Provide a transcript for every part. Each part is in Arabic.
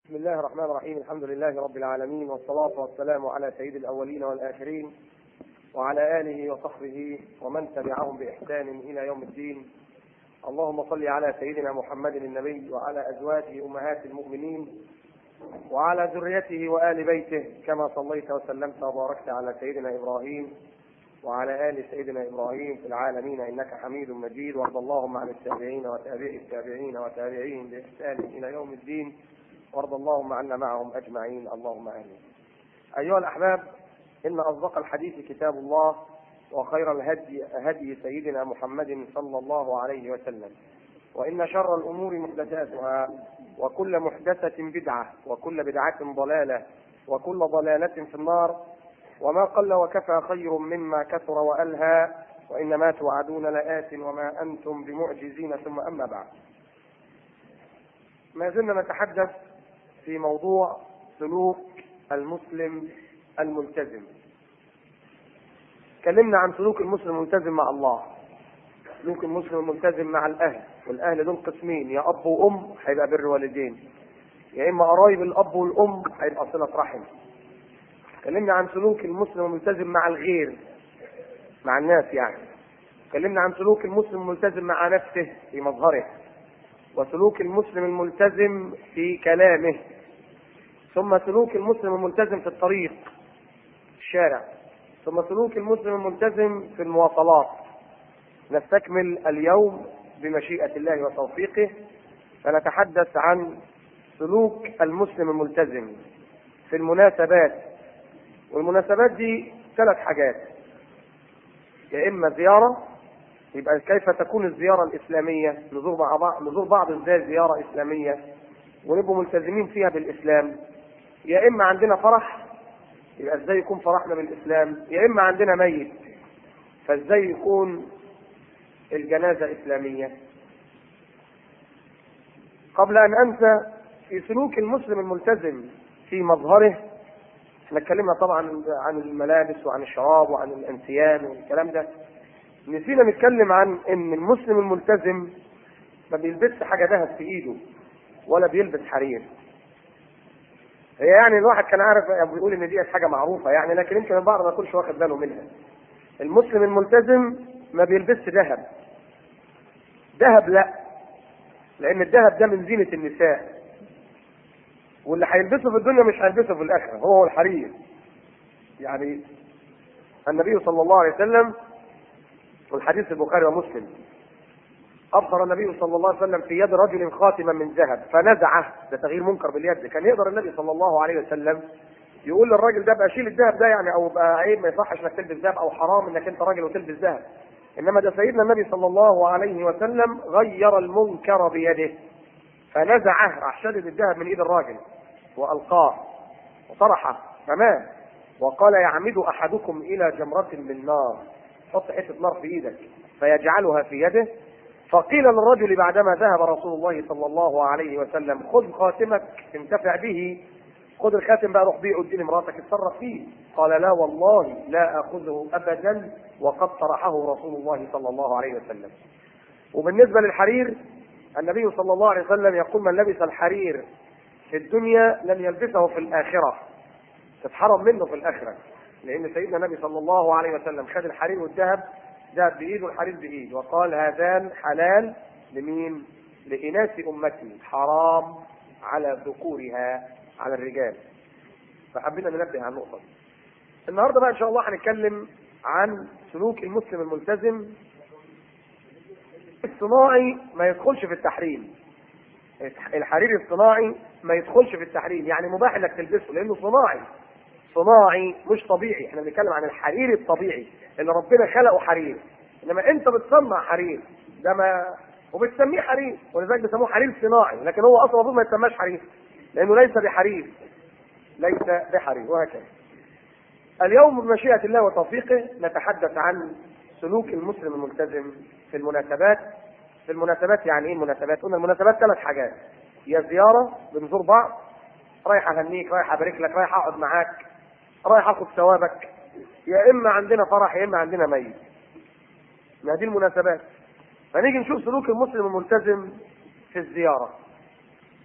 بسم الله الرحمن الرحيم. الحمد لله رب العالمين، والصلاة والسلام على سيد الأولين والآخرين وعلى آله وصحبه ومن تبعهم بإحسان إلى يوم الدين. اللهم صل على سيدنا محمد النبي وعلى أزواجه أمهات المؤمنين وعلى ذريته وآل بيته كما صليت وسلمت وباركت على سيدنا إبراهيم وعلى آل سيدنا إبراهيم في العالمين إنك حميد مجيد. وارض اللهم عن التابعين وتابعي التابعين وتابعيهم بإحسان إلى يوم الدين، وارض اللهم عنا معهم أجمعين، اللهم آمين. أيها الأحباب، إن أصدق الحديث كتاب الله، وخير الهدي هدي سيدنا محمد صلى الله عليه وسلم، وإن شر الأمور محدثاتها، وكل محدثة بدعة، وكل بدعة ضلالة، وكل ضلالة في النار. وما قل وكفى خير مما كثر وألهى، وإنما توعدون لآت وما أنتم بمعجزين. ثم أما بعد، ما زلنا نتحدث في موضوع سلوك المسلم الملتزم. تكلمنا عن سلوك المسلم الملتزم مع الله، سلوك المسلم الملتزم مع الأهل، والأهل دول قسمين: يا أب وأم هيبقى بر والدين، يا إما قرايب الأب والأم هيبقى صلة رحم. تكلمنا عن سلوك المسلم الملتزم مع الغير، مع الناس يعني. تكلمنا عن سلوك المسلم الملتزم مع نفسه في مظهره، وسلوك المسلم الملتزم في كلامه، ثم سلوك المسلم الملتزم في الطريق الشارع، ثم سلوك المسلم الملتزم في المواصلات. نستكمل اليوم بمشيئة الله وتوفيقه، فنتحدث عن سلوك المسلم الملتزم في المناسبات. والمناسبات دي 3 حاجات: يا إما زيارة، يبقى كيف تكون الزيارة الإسلامية، نزور بعض ازاي زيارة إسلامية ونبقوا ملتزمين فيها بالإسلام. يا إما عندنا فرح، يبقى ازاي يكون فرحنا بالإسلام. يا إما عندنا ميت، فازاي يكون الجنازة إسلامية. قبل أن أنسى، في سلوك المسلم الملتزم في مظهره، احنا اتكلمنا طبعا عن الملابس وعن الشراب وعن الأنسيان والكلام ده. نسينا نتكلم عن ان المسلم الملتزم ما بيلبسش حاجه ذهب في ايده ولا بيلبس حرير. هي يعني الواحد كان عارف بيقول ان دي حاجه معروفه يعني، لكن يمكن البعض ما يكونش واخد باله منها. المسلم الملتزم ما بيلبسش ذهب. ذهب لا، لان الذهب ده من زينه النساء، واللي هيلبسه في الدنيا مش هيلبسه في الاخره، هو الحرير. يعني النبي صلى الله عليه وسلم، والحديث البخاري ومسلم، أبصر النبي صلى الله عليه وسلم في يد رجل خاتما من ذهب فنزعه. ده تغيير منكر باليد. كان يقدر النبي صلى الله عليه وسلم يقول للراجل ده بقى شيل الذهب ده يعني، او بقى عيب، ما يصحش انك تلبس ذهب، او حرام انك انت راجل وتلبس ذهب. انما ده سيدنا النبي صلى الله عليه وسلم غير المنكر بيده فنزعه، راح شدد الذهب من ايد الراجل والقاه وطرحه امامه، وقال: يعمد احدكم الى جمرة من نار، حط حته نار في ايدك فيجعلها في يده. فقيل للرجل بعدما ذهب رسول الله صلى الله عليه وسلم: خذ خاتمك انتفع به، خذ الخاتم بقى روح بيعه اديني مراتك اتصرف فيه. قال: لا والله لا اخذه ابدا، وقد طرحه رسول الله صلى الله عليه وسلم. وبالنسبه للحرير، النبي صلى الله عليه وسلم يقول: من لبس الحرير في الدنيا لن يلبسه في الاخره، تتحرم منه في الاخره. لان سيدنا النبي صلى الله عليه وسلم خد الحرير والذهب، ذهب بايد والحرير بايد، وقال: هذان حلال لمين؟ لإناث أمتي، حرام على ذكورها، على الرجال. فحبينا ننبه على النقطة دي. النهارده بقى إن شاء الله هنتكلم عن سلوك المسلم الملتزم. الصناعي ما يدخلش في التحريم. الحرير الصناعي ما يدخلش في التحريم، يعني مباح انك تلبسه لانه صناعي مش طبيعي. احنا بنتكلم عن الحرير الطبيعي اللي ربنا خلقه حرير، انما انت بتصنع حرير ده ما وبتسميه حرير، ولذلك بيسموه حرير صناعي، لكن هو اصلا المفروض ما يسماش حرير لانه ليس بحرير، وهكذا. اليوم بمشيئة الله وتوفيقه نتحدث عن سلوك المسلم الملتزم في المناسبات. في المناسبات يعني ايه المناسبات؟ قلنا المناسبات 3 حاجات: يا زيارة، بنزور بعض، رايح اهنيك، رايح ابارك لك، رايح اقعد معاك، رايح اخد ثوابك، يا اما عندنا فرح يا اما عندنا ميت. ما دي المناسبات. فنيجي نشوف سلوك المسلم الملتزم في الزيارة.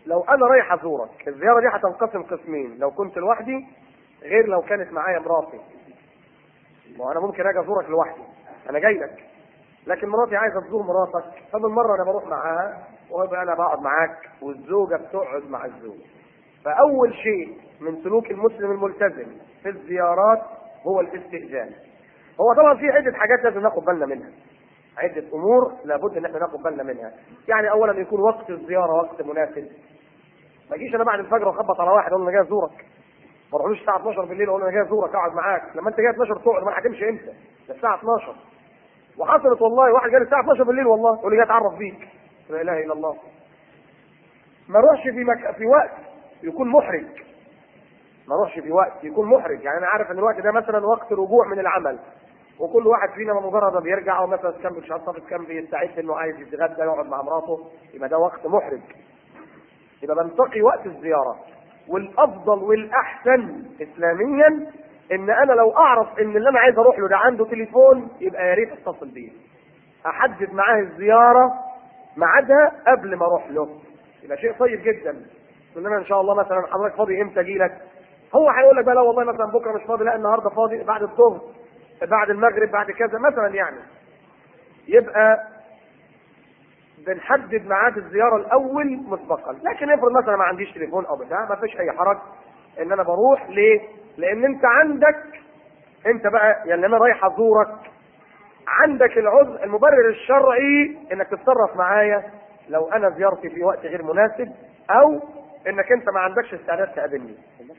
لو انا رايح ازورك، الزياره دي هتنقسم قسمين، لو كنت لوحدي غير لو كانت معايا مراتي. وانا ممكن اجي ازورك لوحدي، انا جاي لك، لكن مراتي عايزه تزور مراتك، فبالمره انا بروح معاها وابقى انا بقعد معاك والزوجه بتقعد مع الزوج. فاول شيء من سلوك المسلم الملتزم في الزيارات هو الاستئذان. هو طبعا في عده حاجات لازم ناخد بالنا منها، عده امور لابد ان احنا ناخد بالنا منها. يعني اولا يكون وقت الزياره وقت مناسب. ما اجيش انا بعد الفجر واخبط على واحد اقول له انا جاي ازورك، ما اروحلوش الساعه 12 بالليل اقول له انا جاي ازورك اقعد معاك. لما انت جاي 12 تقعد، ما هتمشي امتى؟ ده الساعه 12. وحصلت والله، واحد جاي الساعه 12 بالليل والله يقول لي جاي اتعرف بيك، لا اله الا الله. ما اروحش في وقت يكون محرج، ما اروحش في وقت يكون محرج. يعني انا عارف ان الوقت ده مثلا وقت رجوع من العمل، وكل واحد فينا بمجرد ما بيرجع او مثلا كان بيشطف كان بيستعد انه عايز يتغدى يقعد مع مراته، يبقى ده وقت محرج. يبقى بنتقي وقت الزياره. والافضل والاحسن اسلاميا ان انا لو اعرف ان اللي انا عايز اروح له ده عنده تليفون، يبقى يا ريت اتصل بيه، احدد معاه الزياره ميعادها قبل ما اروح له، يبقى شيء طيب جدا. انما ان شاء الله مثلا حضرتك فاضي امتى اجي لك، هو هيقول لك بقى لا والله مثلا بكره مش فاضي، لا النهارده فاضي بعد الظهر بعد المغرب بعد كذا مثلا يعني. يبقى بنحدد ميعاد الزياره الاول مسبقا. لكن افرض مثلا ما عنديش تليفون او بتاع، ما فيش اي حرج ان انا بروح. ليه؟ لان انت عندك، انت بقى يعني انا رايح ازورك، عندك العذر المبرر الشرعي انك تتصرف معايا لو انا زيارتي في وقت غير مناسب، او انك انت ما عندكش استعداد تقابلني.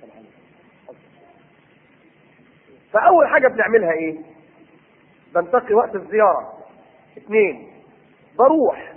فاول حاجه بنعملها ايه؟ بنتقي وقت الزياره. 2، بروح.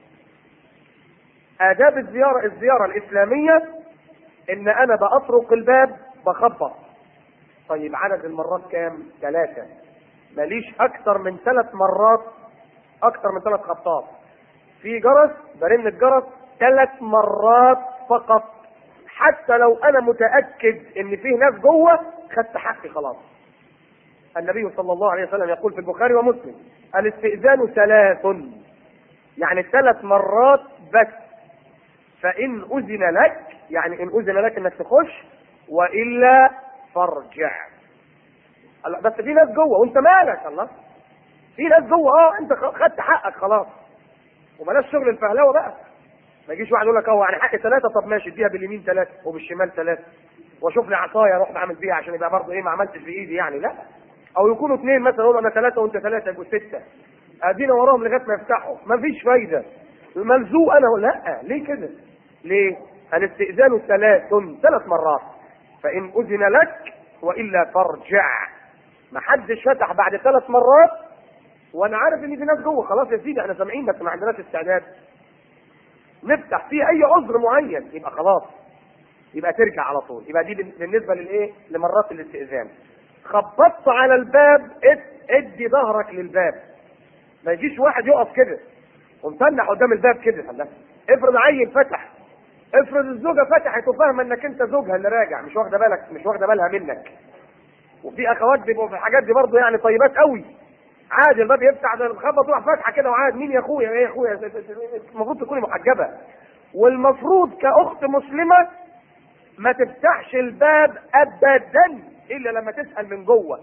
آداب الزيارة الإسلامية إن أنا بأطرق الباب بخبط. طيب عدد المرات كام؟ 3. ماليش أكثر من 3 مرات، أكثر من 3 خبطات. في جرس برن الجرس 3 مرات فقط، حتى لو أنا متأكد إن فيه ناس جوه خدت حقي خلاص. النبي صلى الله عليه وسلم يقول في البخاري ومسلم: الاستئذان 3، يعني 3 مرات بس. فإن أذن لك، يعني إن أذن لك إنك تخش، وإلا فارجع. بس في ناس جوه وأنت مالك، الله في ناس جوه، أنت خدت حقك خلاص، وبلاش شغل الفهلاوة بقى. ما يجيش واحد يقول لك يعني حقي 3، طب ماشي اديها باليمين 3 وبالشمال 3، واشوف لي عصايه اروح بعمل بيها عشان يبقى برضه ايه ما عملتش بايدي يعني، لا. او يكونوا 2 مثلا، يقولوا انا 3 وانت 3 يبقوا 6، ادينا وراهم لغايه ما يفتحوا، ما فيش فايده، ملزوق انا. لا، ليه كده؟ ليه؟ الاستئذان 3 مرات. فإن أذن لك وإلا فارجع. ما حدش فتح بعد 3 مرات وأنا عارف إن في ناس جوه، خلاص يا سيدي احنا سامعين بس ما عندناش استعداد نفتح فيه أي عذر معين، يبقى خلاص، يبقى ترجع على طول. يبقى دي بالنسبة للإيه؟ لمرات الاستئذان. خبطت على الباب، ادي ظهرك للباب. ما يجيش واحد يقف كده ومتنح قدام الباب كده. افرض عيل فتح، افرض الزوجه فتحت وفاهمه انك انت زوجها اللي راجع، مش واخده بالك، مش واخده بالها منك. وفي اخوات بيبقوا في الحاجات دي برضه يعني طيبات قوي، عادي الباب يفتح ده الخبط تروح فاتحه كده وعاد مين يا اخويا ايه يا اخويا. المفروض تكوني محجبه، والمفروض كاخت مسلمه ما تفتحش الباب ابدا الا لما تسال من جوه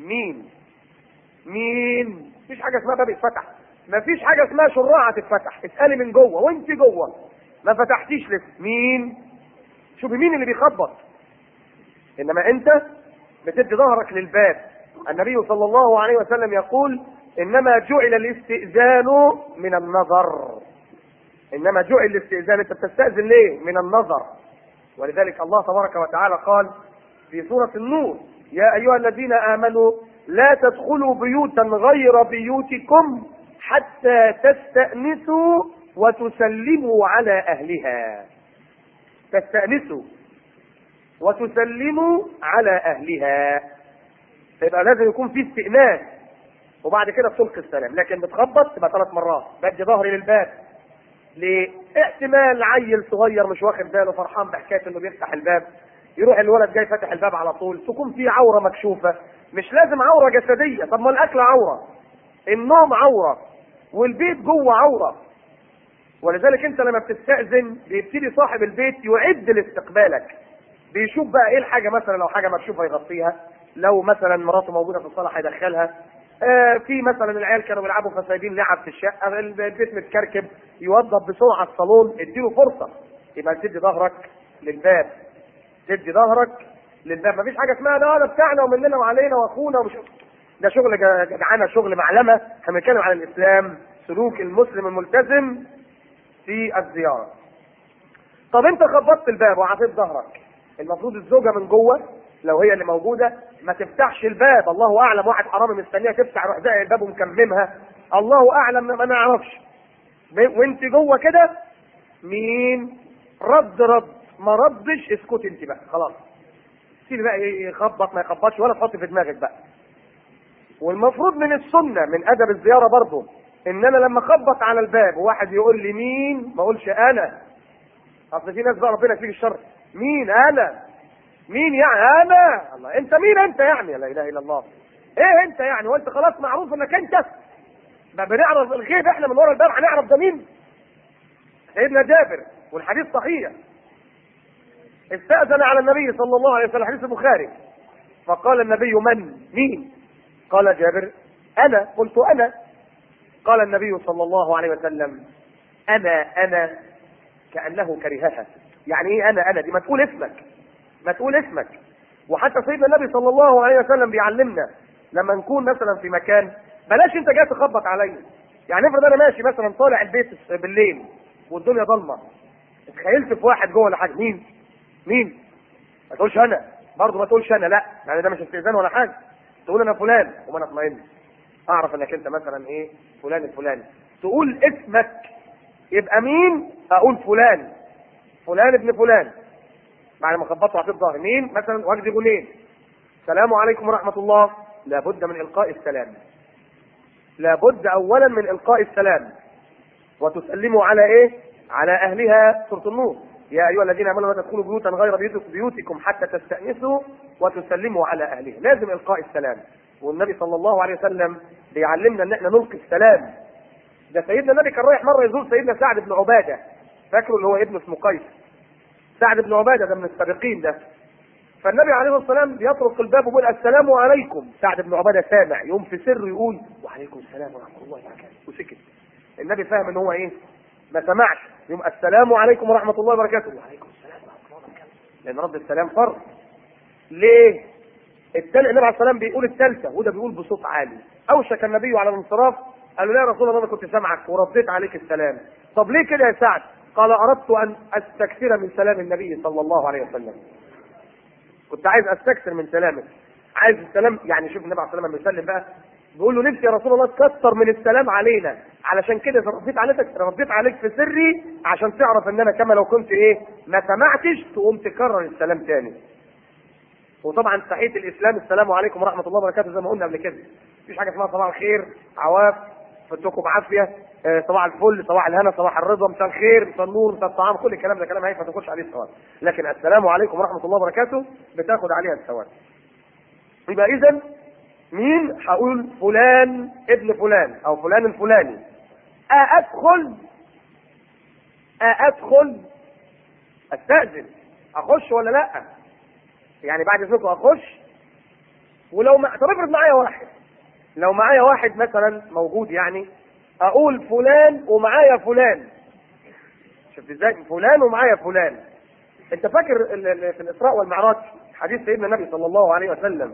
مين. مفيش حاجه اسمها باب يتفتح، مفيش حاجه اسمها شراعه تتفتح. اسالي من جوه وانت جوه ما فتحتيش لسه، مين؟ شوفي مين اللي بيخبط. انما انت بتدي ظهرك للباب. النبي صلى الله عليه وسلم يقول: انما جعل الاستئذان من النظر. انما جعل الاستئذان، انت بتستأذن ليه؟ من النظر. ولذلك الله تبارك وتعالى قال في سورة النور: يا ايها الذين امنوا لا تدخلوا بيوتا غير بيوتكم حتى تستأنسوا وتسلموا على اهلها. تستأنسوا وتسلموا على اهلها، يبقى لازم يكون في استئناس وبعد كده تلقي السلام. لكن بتخبط تبقى 3 مرات، بدي ظهري للباب. لاحتمال عيل صغير مش واخد باله فرحان بحكايه انه بيفتح الباب، يروح الولد جاي فاتح الباب على طول، تكون في عوره مكشوفه. مش لازم عوره جسديه، طب ما الاكل عوره، النوم عوره، والبيت جوه عوره. ولذلك انت لما بتستأذن بيبتدي صاحب البيت يعد لاستقبالك، بيشوف بقى ايه الحاجه، مثلا لو حاجه مكشوفه يغطيها، لو مثلا مراته موجوده في الصاله هيدخلها، في مثلا العيال كانوا بيلعبوا فسايبين لعب في الشقه، البيت متكركب، يوضب بسرعه الصالون، اديله فرصه. يبقى تدي ظهرك للباب، تدي ظهرك للباب. مفيش حاجه اسمها ده بتاعنا ومننا وعلينا واخونا ومش، ده شغل جدعانه، شغل معلمه. احنا بنتكلم عن الاسلام، سلوك المسلم الملتزم في الزياره. طب انت خبطت الباب وعطيت ظهرك، المفروض الزوجه من جوه لو هي اللي موجوده ما تفتحش الباب. الله اعلم، واحد حرامي مستنيها تفتح يروح زق الباب ومكممها، الله اعلم، ما نعرفش. وانت جوه كده مين رد ما ردش اسكت انت بقى خلاص، سيبي بقى يخبط ما يخبطش ولا تحط في دماغك بقى. والمفروض من السنه من ادب الزياره برضه ان انا لما اخبط على الباب وواحد يقول لي مين ما اقولش انا. اصل في ناس بقى ربنا يكفيك الشر، مين انا؟ مين يعني انا؟ الله، انت مين انت يعني؟ لا اله الا الله. ايه انت يعني؟ وانت خلاص معروف انك انت ما بنعرف الغيب احنا من ورا الباب هنعرف ده مين؟ سيدنا جابر والحديث صحيح، استأذن على النبي صلى الله عليه وسلم، حديث البخاري، فقال النبي مين؟ قال جابر انا. قلت انا. قال النبي صلى الله عليه وسلم انا كأنه كرهها. يعني ايه انا دي؟ ما تقول اسمك، ما تقول اسمك. وحتى سيدنا النبي صلى الله عليه وسلم بيعلمنا لما نكون مثلا في مكان، بلاش انت جاي تخبط عليا. يعني افرض انا ماشي مثلا طالع البيت بالليل والدنيا ضلمه، اتخيلت في واحد جوه ولا حاجه، مين؟ ما تقولش انا، برضه ما تقولش انا، لا، يعني ده مش استئذان ولا حاجه. تقول انا فلان وما انا اطمئن، اعرف انك انت مثلا ايه فلان الفلاني. تقول اسمك، يبقى مين؟ اقول فلان ابن فلان. بعد ما خبطوا على الظهر مين مثلا، واجدي غنين، السلام عليكم ورحمه الله، لابد من القاء السلام، لابد اولا من القاء السلام. وتسلموا على ايه؟ على اهلها، سوره النور، يا ايها الذين امنوا لا تدخلوا بيوتا غير بيوتكم حتى تستأنسوا وتسلموا على اهلها. لازم القاء السلام. والنبي صلى الله عليه وسلم بيعلمنا ان احنا نلقي السلام. ده سيدنا النبي كان رايح مره يزور سيدنا سعد بن عباده، فاكره اللي هو ابن اسمه قيس، سعد بن عباده ده من السابقين ده. فالنبي عليه الصلاه والسلام بيطرق الباب ويقول السلام عليكم، سعد بن عباده سامع، يقوم في سر يقول وعليكم السلام ورحمه الله وبركاته، وسكت. النبي فاهم ان هو ايه؟ ما سمعش، يقوم السلام عليكم ورحمه الله وبركاته، وعليكم السلام ورحمه الله وبركاته، لان رد السلام فرض. ليه؟ النبي عليه الصلاه والسلام بيقول الثالثه وده بيقول بصوت عالي. اوشك النبي على الانصراف، قال له لا يا رسول الله انا كنت سامعك ورديت عليك السلام. طب ليه كده يا سعد؟ قال اردت ان استكثر من سلام النبي صلى الله عليه وسلم، كنت عايز استكثر من سلامك، عايز السلام. يعني شوف النبي عليه الصلاه والسلام لما بيسلم بقى بيقول له نفسي يا رسول الله تكثر من السلام علينا، علشان كده رديت عليك في سري عشان تعرف ان انا كما لو كنت ايه ما سمعتش تقوم تكرر السلام تاني. وطبعا تحيه الاسلام السلام عليكم ورحمه الله وبركاته زي ما قلنا قبل كده. مفيش حاجه اسمها صباح الخير، عواف، فتكم بعافيه، صباح الفل، صباح الهنا، صباح الرضا، مساء الخير، مساء النور، مساء الطعام، كل الكلام ده كلام هيك ما تاخدش عليه الثواب. لكن السلام عليكم ورحمه الله وبركاته بتاخد عليها الثواب. يبقى اذا مين؟ هقول فلان ابن فلان او فلان الفلاني. ادخل استأذن، اخش ولا لا؟ يعني بعد اذنكم اخش. ولو طب افرض معايا واحد، لو معايا واحد مثلا موجود، يعني اقول فلان ومعايا فلان. شفت ازاي؟ فلان ومعايا فلان. انت فاكر في الاسراء والمعراج حديث سيدنا النبي صلى الله عليه وسلم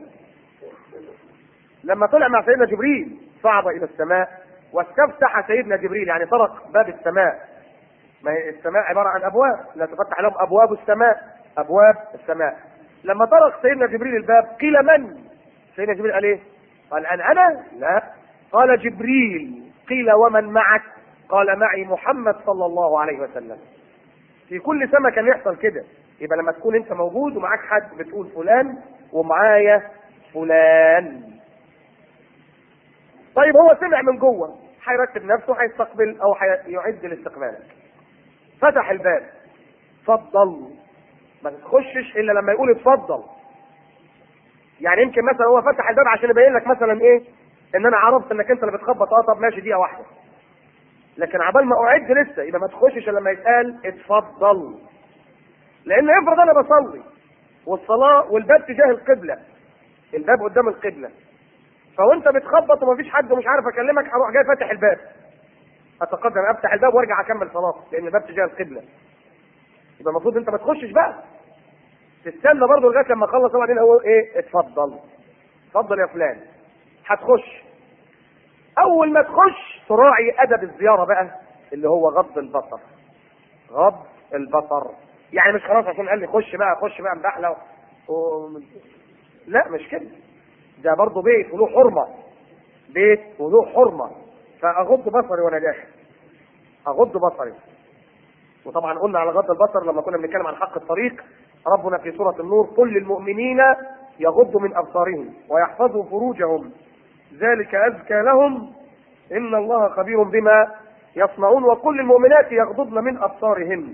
لما طلع مع سيدنا جبريل صعد الى السماء واستفتح سيدنا جبريل، يعني طرق باب السماء. ما هي السماء عباره عن ابواب، لا تفتح لهم ابواب السماء، ابواب السماء. لما طرق سيدنا جبريل الباب قيل من؟ سيدنا جبريل قال ايه؟ قال انا؟ لا، قال جبريل. قيل ومن معك؟ قال معي محمد صلى الله عليه وسلم. في كل سماء كان يحصل كده. يبقى لما تكون انت موجود ومعاك حد بتقول فلان ومعايا فلان. طيب هو سمع من جوه، هيرتب نفسه، هيستقبل او هيعد لاستقبالك. فتح الباب، اتفضل. ما تخشش الا لما يقول اتفضل. يعني يمكن مثلا هو فتح الباب عشان يبين لك مثلا ايه؟ ان انا عرفت انك انت اللي بتخبط. طب ماشي، دقيقه واحده. لكن عبال ما اعد لسه، يبقى ما تخشش الا لما يتقال اتفضل. لان افرض انا بصلي والصلاه والباب تجاه القبله، الباب قدام القبله، فوانت بتخبط ومفيش حد ومش عارف اكلمك، هروح جاي فاتح الباب، اتقدم افتح الباب وارجع اكمل صلاتي لان الباب تجاه القبله. يبقى المفروض انت ما تخشش بقى، تستنى برضه لغايه لما اخلص. وبعدين اقول ايه؟ اتفضل، اتفضل يا فلان. هتخش، اول ما تخش تراعي ادب الزياره بقى اللي هو غض البصر. غض البصر يعني مش خلاص عشان قال لي خش بقى مبحلة لا مش كده، ده برضه بيت وله حرمه، بيت وله حرمه، فاغض بصري وانا داخل، اغض بصري. وطبعا قلنا على غض البصر لما كنا بنتكلم عن حق الطريق، ربنا في سورة النور قل للمؤمنين يغضوا من أبصارهم ويحفظوا فروجهم ذلك أزكى لهم إن الله خبير بما يصنعون وقل للمؤمنات يغضضن من أبصارهن.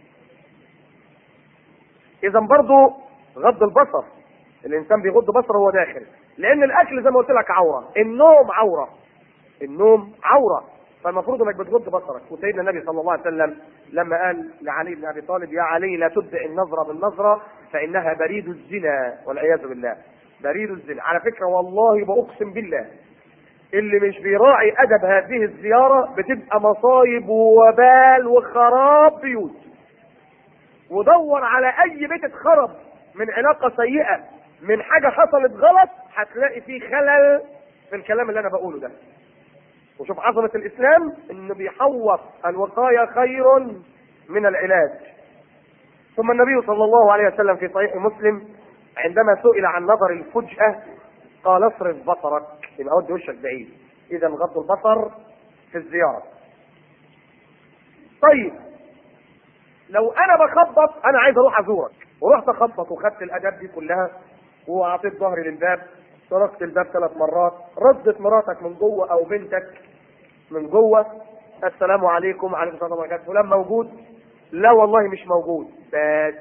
إذا برضو غض البصر، الإنسان بيغض بصره وهو داخل، لأن الأكل زي ما قلت لك عورة، النوم عورة، النوم عورة، فالمفروض انك بتغض بصرك. وسيدنا النبي صلى الله عليه وسلم لما قال لعلي بن ابي طالب يا علي لا تبدأ النظرة بالنظرة فانها بريد الزنا والعياذ بالله، بريد الزنا. على فكرة والله بأقسم بالله اللي مش بيراعي ادب هذه الزيارة بتبقى مصايب ووبال وخراب بيوت. ودور على اي بيت اتخرب من علاقة سيئة، من حاجة حصلت غلط، هتلاقي فيه خلل في الكلام اللي انا بقوله ده. وشوف عظمة الإسلام إنه بيحوط الوقاية خير من العلاج. ثم النبي صلى الله عليه وسلم في صحيح مسلم عندما سئل عن نظر الفجأة قال اصرف بصرك، يبقى ودي وشك بعيد. إذا غض البصر في الزيارة. طيب لو أنا بخبط، أنا عايز أروح أزورك ورحت أخبط وخدت الأداب دي كلها وأعطيت ظهري للباب، طرقت الباب 3 مرات، ردت مراتك من جوه أو بنتك من جوه السلام عليكم وعليكم السلام ورحمة الله، فلان موجود؟ لا والله مش موجود. بس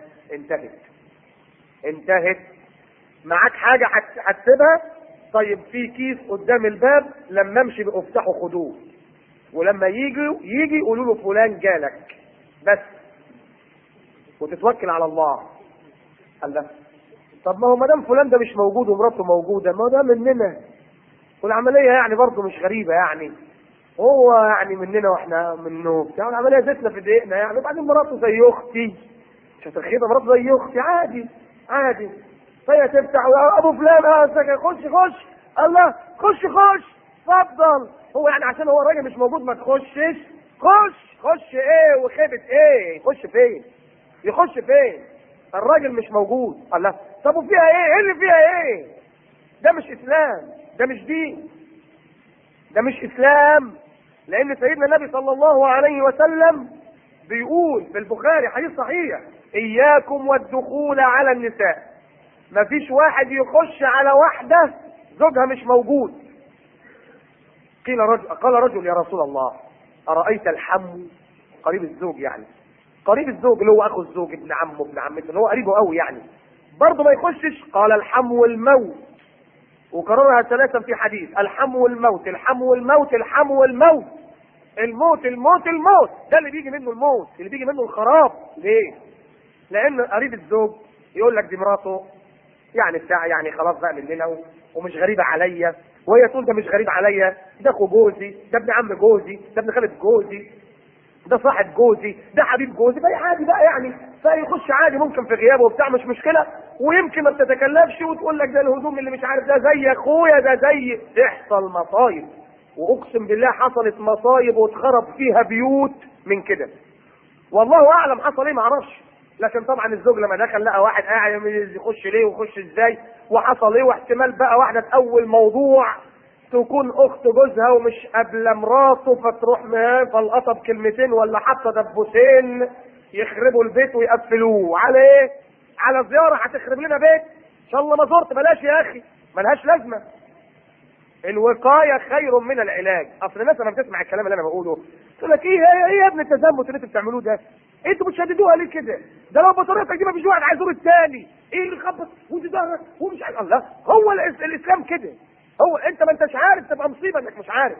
انتهت. معاك حاجة هتسيبها؟ طيب في كيس قدام الباب، لما امشي افتحوا خدوه، ولما يجي يقولوا له فلان جالك بس، وتتوكل على الله. قال له طب ما هو ما دام فلان ده مش موجود ومراته موجودة، ما ده مننا، والعملية يعني برضه مش غريبة يعني، هو يعني مننا واحنا منه بتاع، العمليه زيتنا في دقيقنا يعني، وبعدين مراته زي اختي، مش هترخيصه مراته زي اختي، عادي. فهي تفتح ابو فلان خش الله خش اتفضل. هو يعني عشان هو الراجل مش موجود ما تخشش؟ خش ايه وخيبه ايه؟ يخش فين؟ الراجل مش موجود. الله طب وفيها ايه اللي فيها ايه؟ ده مش اسلام، ده مش دين، ده مش اسلام. لان سيدنا النبي صلى الله عليه وسلم بيقول في البخاري حديث صحيح اياكم والدخول على النساء، مفيش واحد يخش على واحدة زوجها مش موجود. قال رجل يا رسول الله أرأيت الحم، قريب الزوج يعني، قريب الزوج اللي هو اخو الزوج، ابن عمه ابن عمته اللي هو قريبه قوي يعني، برضه ما يخشش؟ قال الحم والموت، وكررها 3 في حديث، الحم والموت الموت، ده اللي بيجي منه الموت، اللي بيجي منه الخراب. ليه؟ لان قريب الزوج يقول لك دي مراته يعني بتاع يعني خلاص بقى مننا ومش غريبه عليا، وهي تقول ده مش غريب عليا، ده اخو جوزي، ده ابن عم جوزي، ده ابن خالد جوزي، ده صاحب جوزي، ده حبيب جوزي، بقى عادي بقى يعني، فيخش عادي ممكن في غيابه وبتاع مش مشكله، ويمكن ما بتتكلفش وتقول لك ده الهدوم اللي مش عارف ده زي اخويا ده زي، تحصل مصايب. واقسم بالله حصلت مصايب واتخرب فيها بيوت من كده، والله اعلم حصل ايه ما اعرفش. لكن طبعا الزوج لما دخل لقى واحد قاعد يخش ليه ويخش ازاي وحصل ايه، واحتمال بقى واحده في اول موضوع تكون اخت جوزها ومش قابله مراته، فتروح فالقطب كلمتين ولا حتى دبوسين يخربوا البيت ويقفلوه. على ايه؟ على زياره هتخرب لنا بيت؟ ان شاء الله ما زرت، بلاش يا اخي، ملهاش لازمه. الوقايه خير من العلاج. اصل الناس لما بتسمع الكلام اللي انا بقوله تقول لك ايه يا ابن التزمت اللي انتوا بتعملوه ده؟ انتوا بتشددوها ليه كده؟ ده لو بطريقتك دي ما فيش واحد عايز يزور الثاني، ايه اللي خبط ودي ظهرك ومش عارف. الله، هو الاسلام كده، هو انت ما انتش عارف تبقى مصيبه انك مش عارف.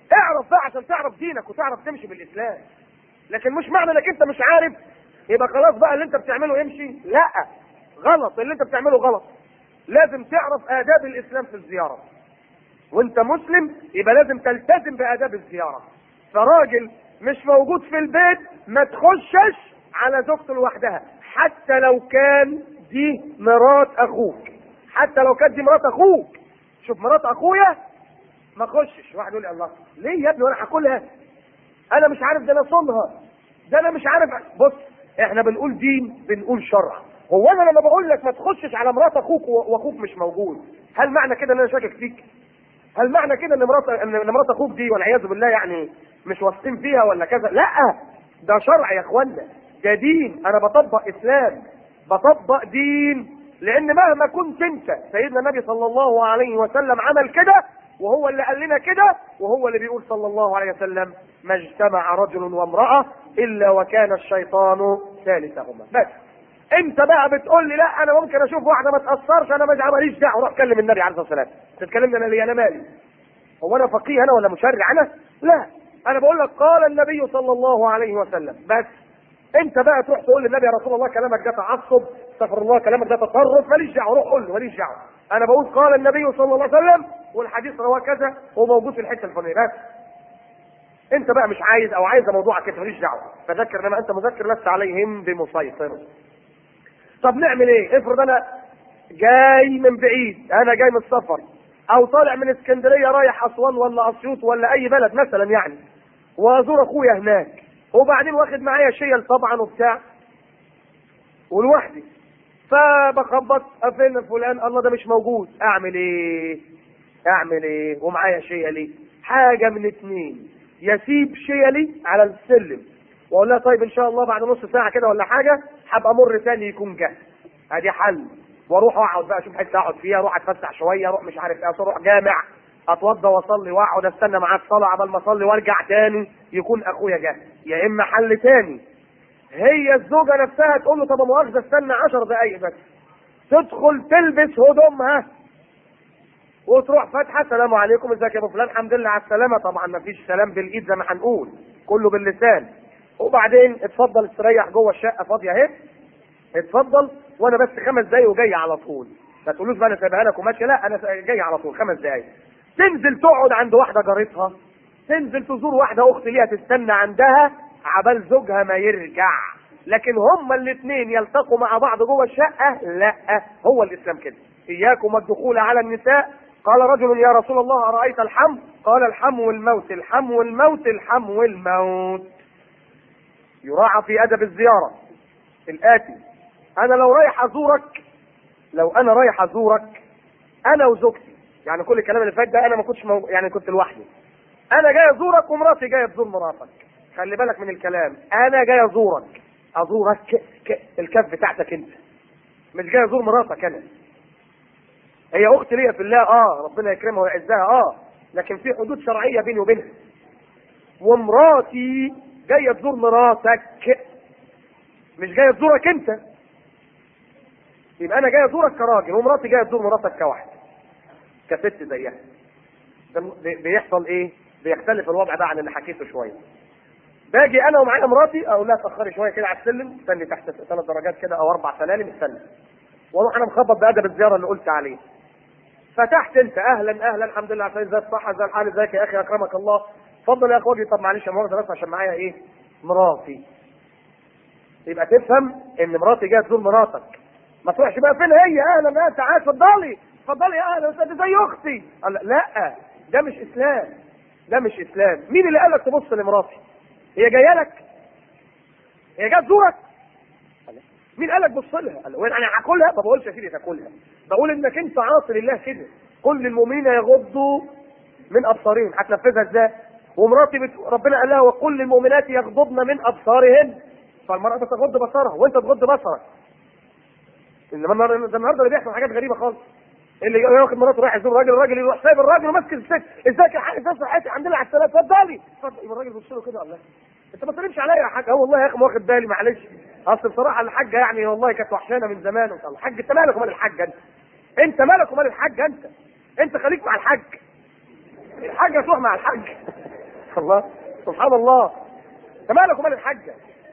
اعرف بقى عشان تعرف دينك وتعرف تمشي بالاسلام. لكن مش معنى انك انت مش عارف يبقى خلاص بقى اللي انت بتعمله يمشي، لا، غلط، اللي انت بتعمله غلط. لازم تعرف آداب الاسلام في الزيارة، وانت مسلم يبقى لازم تلتزم بآداب الزيارة. فراجل مش موجود في البيت ما تخشش على زوجته لوحدها، حتى لو كان دي مرات اخوك، حتى لو كانت دي مرات اخوك. شوف مرات اخويا ما اخشش. واحد يقول لي الله ليه يا ابني وانا هاكلها؟ انا مش عارف، ده انا صومها، ده انا مش عارف. بص، احنا بنقول دين، بنقول شرع. هو انا لما بقول لك ما تخشش على مرات اخوك واخوك مش موجود، هل معنى كده ان انا شاكك فيك؟ هل معنى كده ان مرات اخوك دي والعياذ بالله يعني مش واثقين فيها ولا كذا؟ لا، ده شرع يا اخوانا، ده دين. انا بطبق اسلام، بطبق دين. لان مهما كنت انت، سيدنا النبي صلى الله عليه وسلم عمل كده، وهو اللي قال لنا كده، وهو اللي بيقول صلى الله عليه وسلم ما اجتمع رجل وامرأة الا وكان الشيطان ثالثهما. بس انت بقى بتقول لي لا انا ممكن اشوف واحده ما تاثرش، انا ماليش دعوه، روح كلم النبي عليه الصلاه والسلام. تتكلمني انا ليه؟ انا مالي؟ هو انا فقيه انا ولا مشرع انا؟ لا، انا بقول لك قال النبي صلى الله عليه وسلم. بس انت بقى تروح تقول للنبي يا رسول الله كلامك ده تعصب، استغفر الله، كلامك ده تطرف، ماليش دعوه، روح قول له ماليش دعوه. انا بقول قال النبي صلى الله عليه وسلم والحديث رواه كذا وموجود في الحته الفلانيه. بس انت بقى مش عايز او عايز موضوعك كده، ماليش دعوه. فذكر انما انت مذكر لست عليهم بمسيطر. طب نعمل ايه؟ افرض انا جاي من بعيد، انا جاي من السفر او طالع من اسكندريه رايح اسوان ولا اسيوط ولا اي بلد مثلا يعني، وازور اخويا هناك، وبعدين واخد معايا شيل طبعا وبتاع ولوحدي، فبخبط فين فلان؟ الله ده مش موجود. اعمل ايه؟ اعمل ايه ومعايا شيلي؟ حاجه من اتنين، يسيب شيلي على السلم واقول لها طيب ان شاء الله بعد نص ساعه كده ولا حاجه هبقى امر تاني يكون جه، ادي حل. واروح اقعد بقى اشوف حته اقعد فيها، اروح اتفسح شويه، اروح مش عارف ايه، اروح جامع اتوضى واصلي واقعد استنى معاه الصلاه عبال ما اصلي وارجع تاني يكون اخويا جه. يا اما حل تاني، هي الزوجه نفسها تقول له طب مؤاخذه استنى 10 دقائق بس، تدخل تلبس هدومها وتروح فاتحه السلام عليكم ازيك يا ابو فلان الحمد لله على السلامه. طبعا ما فيش سلام بالايد زي ما هنقول، كله باللسان. وبعدين اتفضل استريح جوه الشقه فاضيه اهي، اتفضل وانا بس 5 دقايق وجاي على طول. ما تقولوش بقى انا سايبها لك وماشي، لا انا جاي على طول 5 دقايق. تنزل تقعد عند واحده جارتها، تنزل تزور واحده اخت ليها تستنى عندها عبال زوجها ما يرجع. لكن هما الاثنين يلتقوا مع بعض جوه الشقه؟ لا، هو الاسلام كده. اياكم الدخول على النساء. قال رجل يا رسول الله ارايت الحم؟ قال الحم والموت، الحم والموت، الحم والموت. يراعى في ادب الزياره الاتي: انا لو رايح ازورك، لو انا رايح ازورك انا وزوجتي، يعني كل الكلام اللي فات ده انا ما كنتش يعني كنت لوحدي، انا جاي ازورك ومراتي جايه تزور مراتك. خلي بالك من الكلام، انا جاي ازورك، ازورك الكف بتاعتك انت، مش جاي ازور مراتك انا. هي اختي ليا في الله، ربنا يكرمها ويعزها، لكن في حدود شرعيه بيني وبينها. ومراتي جايه تزور مراتك، مش جايه تزورك انت. يبقى انا جاي ازورك كراجل ومراتي جايه تزور مراتك كواحد، كست زيها. بيحصل ايه؟ بيختلف الوضع ده عن اللي حكيته شويه. باجي انا ومعايا مراتي اقول لها اتاخري شويه كده على السلم، استني تحت 3 درجات كده او 4 سلالم، استني. واروح انا مخبط بادب الزياره اللي قلت عليه. فتحت انت اهلا اهلا الحمد لله عشان ازاي الصحه ازاي الحال ازيك يا اخي اكرمك الله، اتفضل يا اخويا. طب معلش يا مؤاخذه بس عشان معايا ايه؟ مراتي. يبقى تفهم ان مراتي جايه تزور مراتك، ما تروحش بقى فين هي اهلا بقى تعالى اتفضلي اتفضلي يا اهلا دي زي اختي. لا، ده مش اسلام، ده مش اسلام. مين اللي قال لك تبص لمراتي؟ هي جايه لك؟ هي جايه تزورك؟ مين قال لك بص لها؟ قال وين انا هاكلها؟ ما بقولش يا سيدي تاكلها، بقول انك انت عاصي لله كده. كل المؤمنين يغضوا من ابصارهم، هتنفذها ازاي؟ ومراتي ربنا قال لها وكل المؤمنات يغضضن من ابصارهن، فالمرأة تغض بصرها وانت تغض بصرك. انما النهارده اللي بيحصل حاجات غريبه خالص، اللي ياخد مراته رايح يزور راجل، الراجل يروح سايب الراجل وماسك الست، ازيك يا حاج ازاي صحتي الحمد لله على السلامه اتفضلي اتفضل. يبقى الراجل بيبص له كده الله انت ما تقولش عليا يا حاج. والله يا اخي ما واخد بالي معلش، اصل بصراحه الحاجه يعني والله كانت وحشانه من زمان. الحاج انت مالك ومال الحاج؟ انت مالك ومال الحاج؟ انت خليك مع الحاج. الحاجه تروح مع الحاج. الله سبحان الله، انت مالك ومال الحاجه؟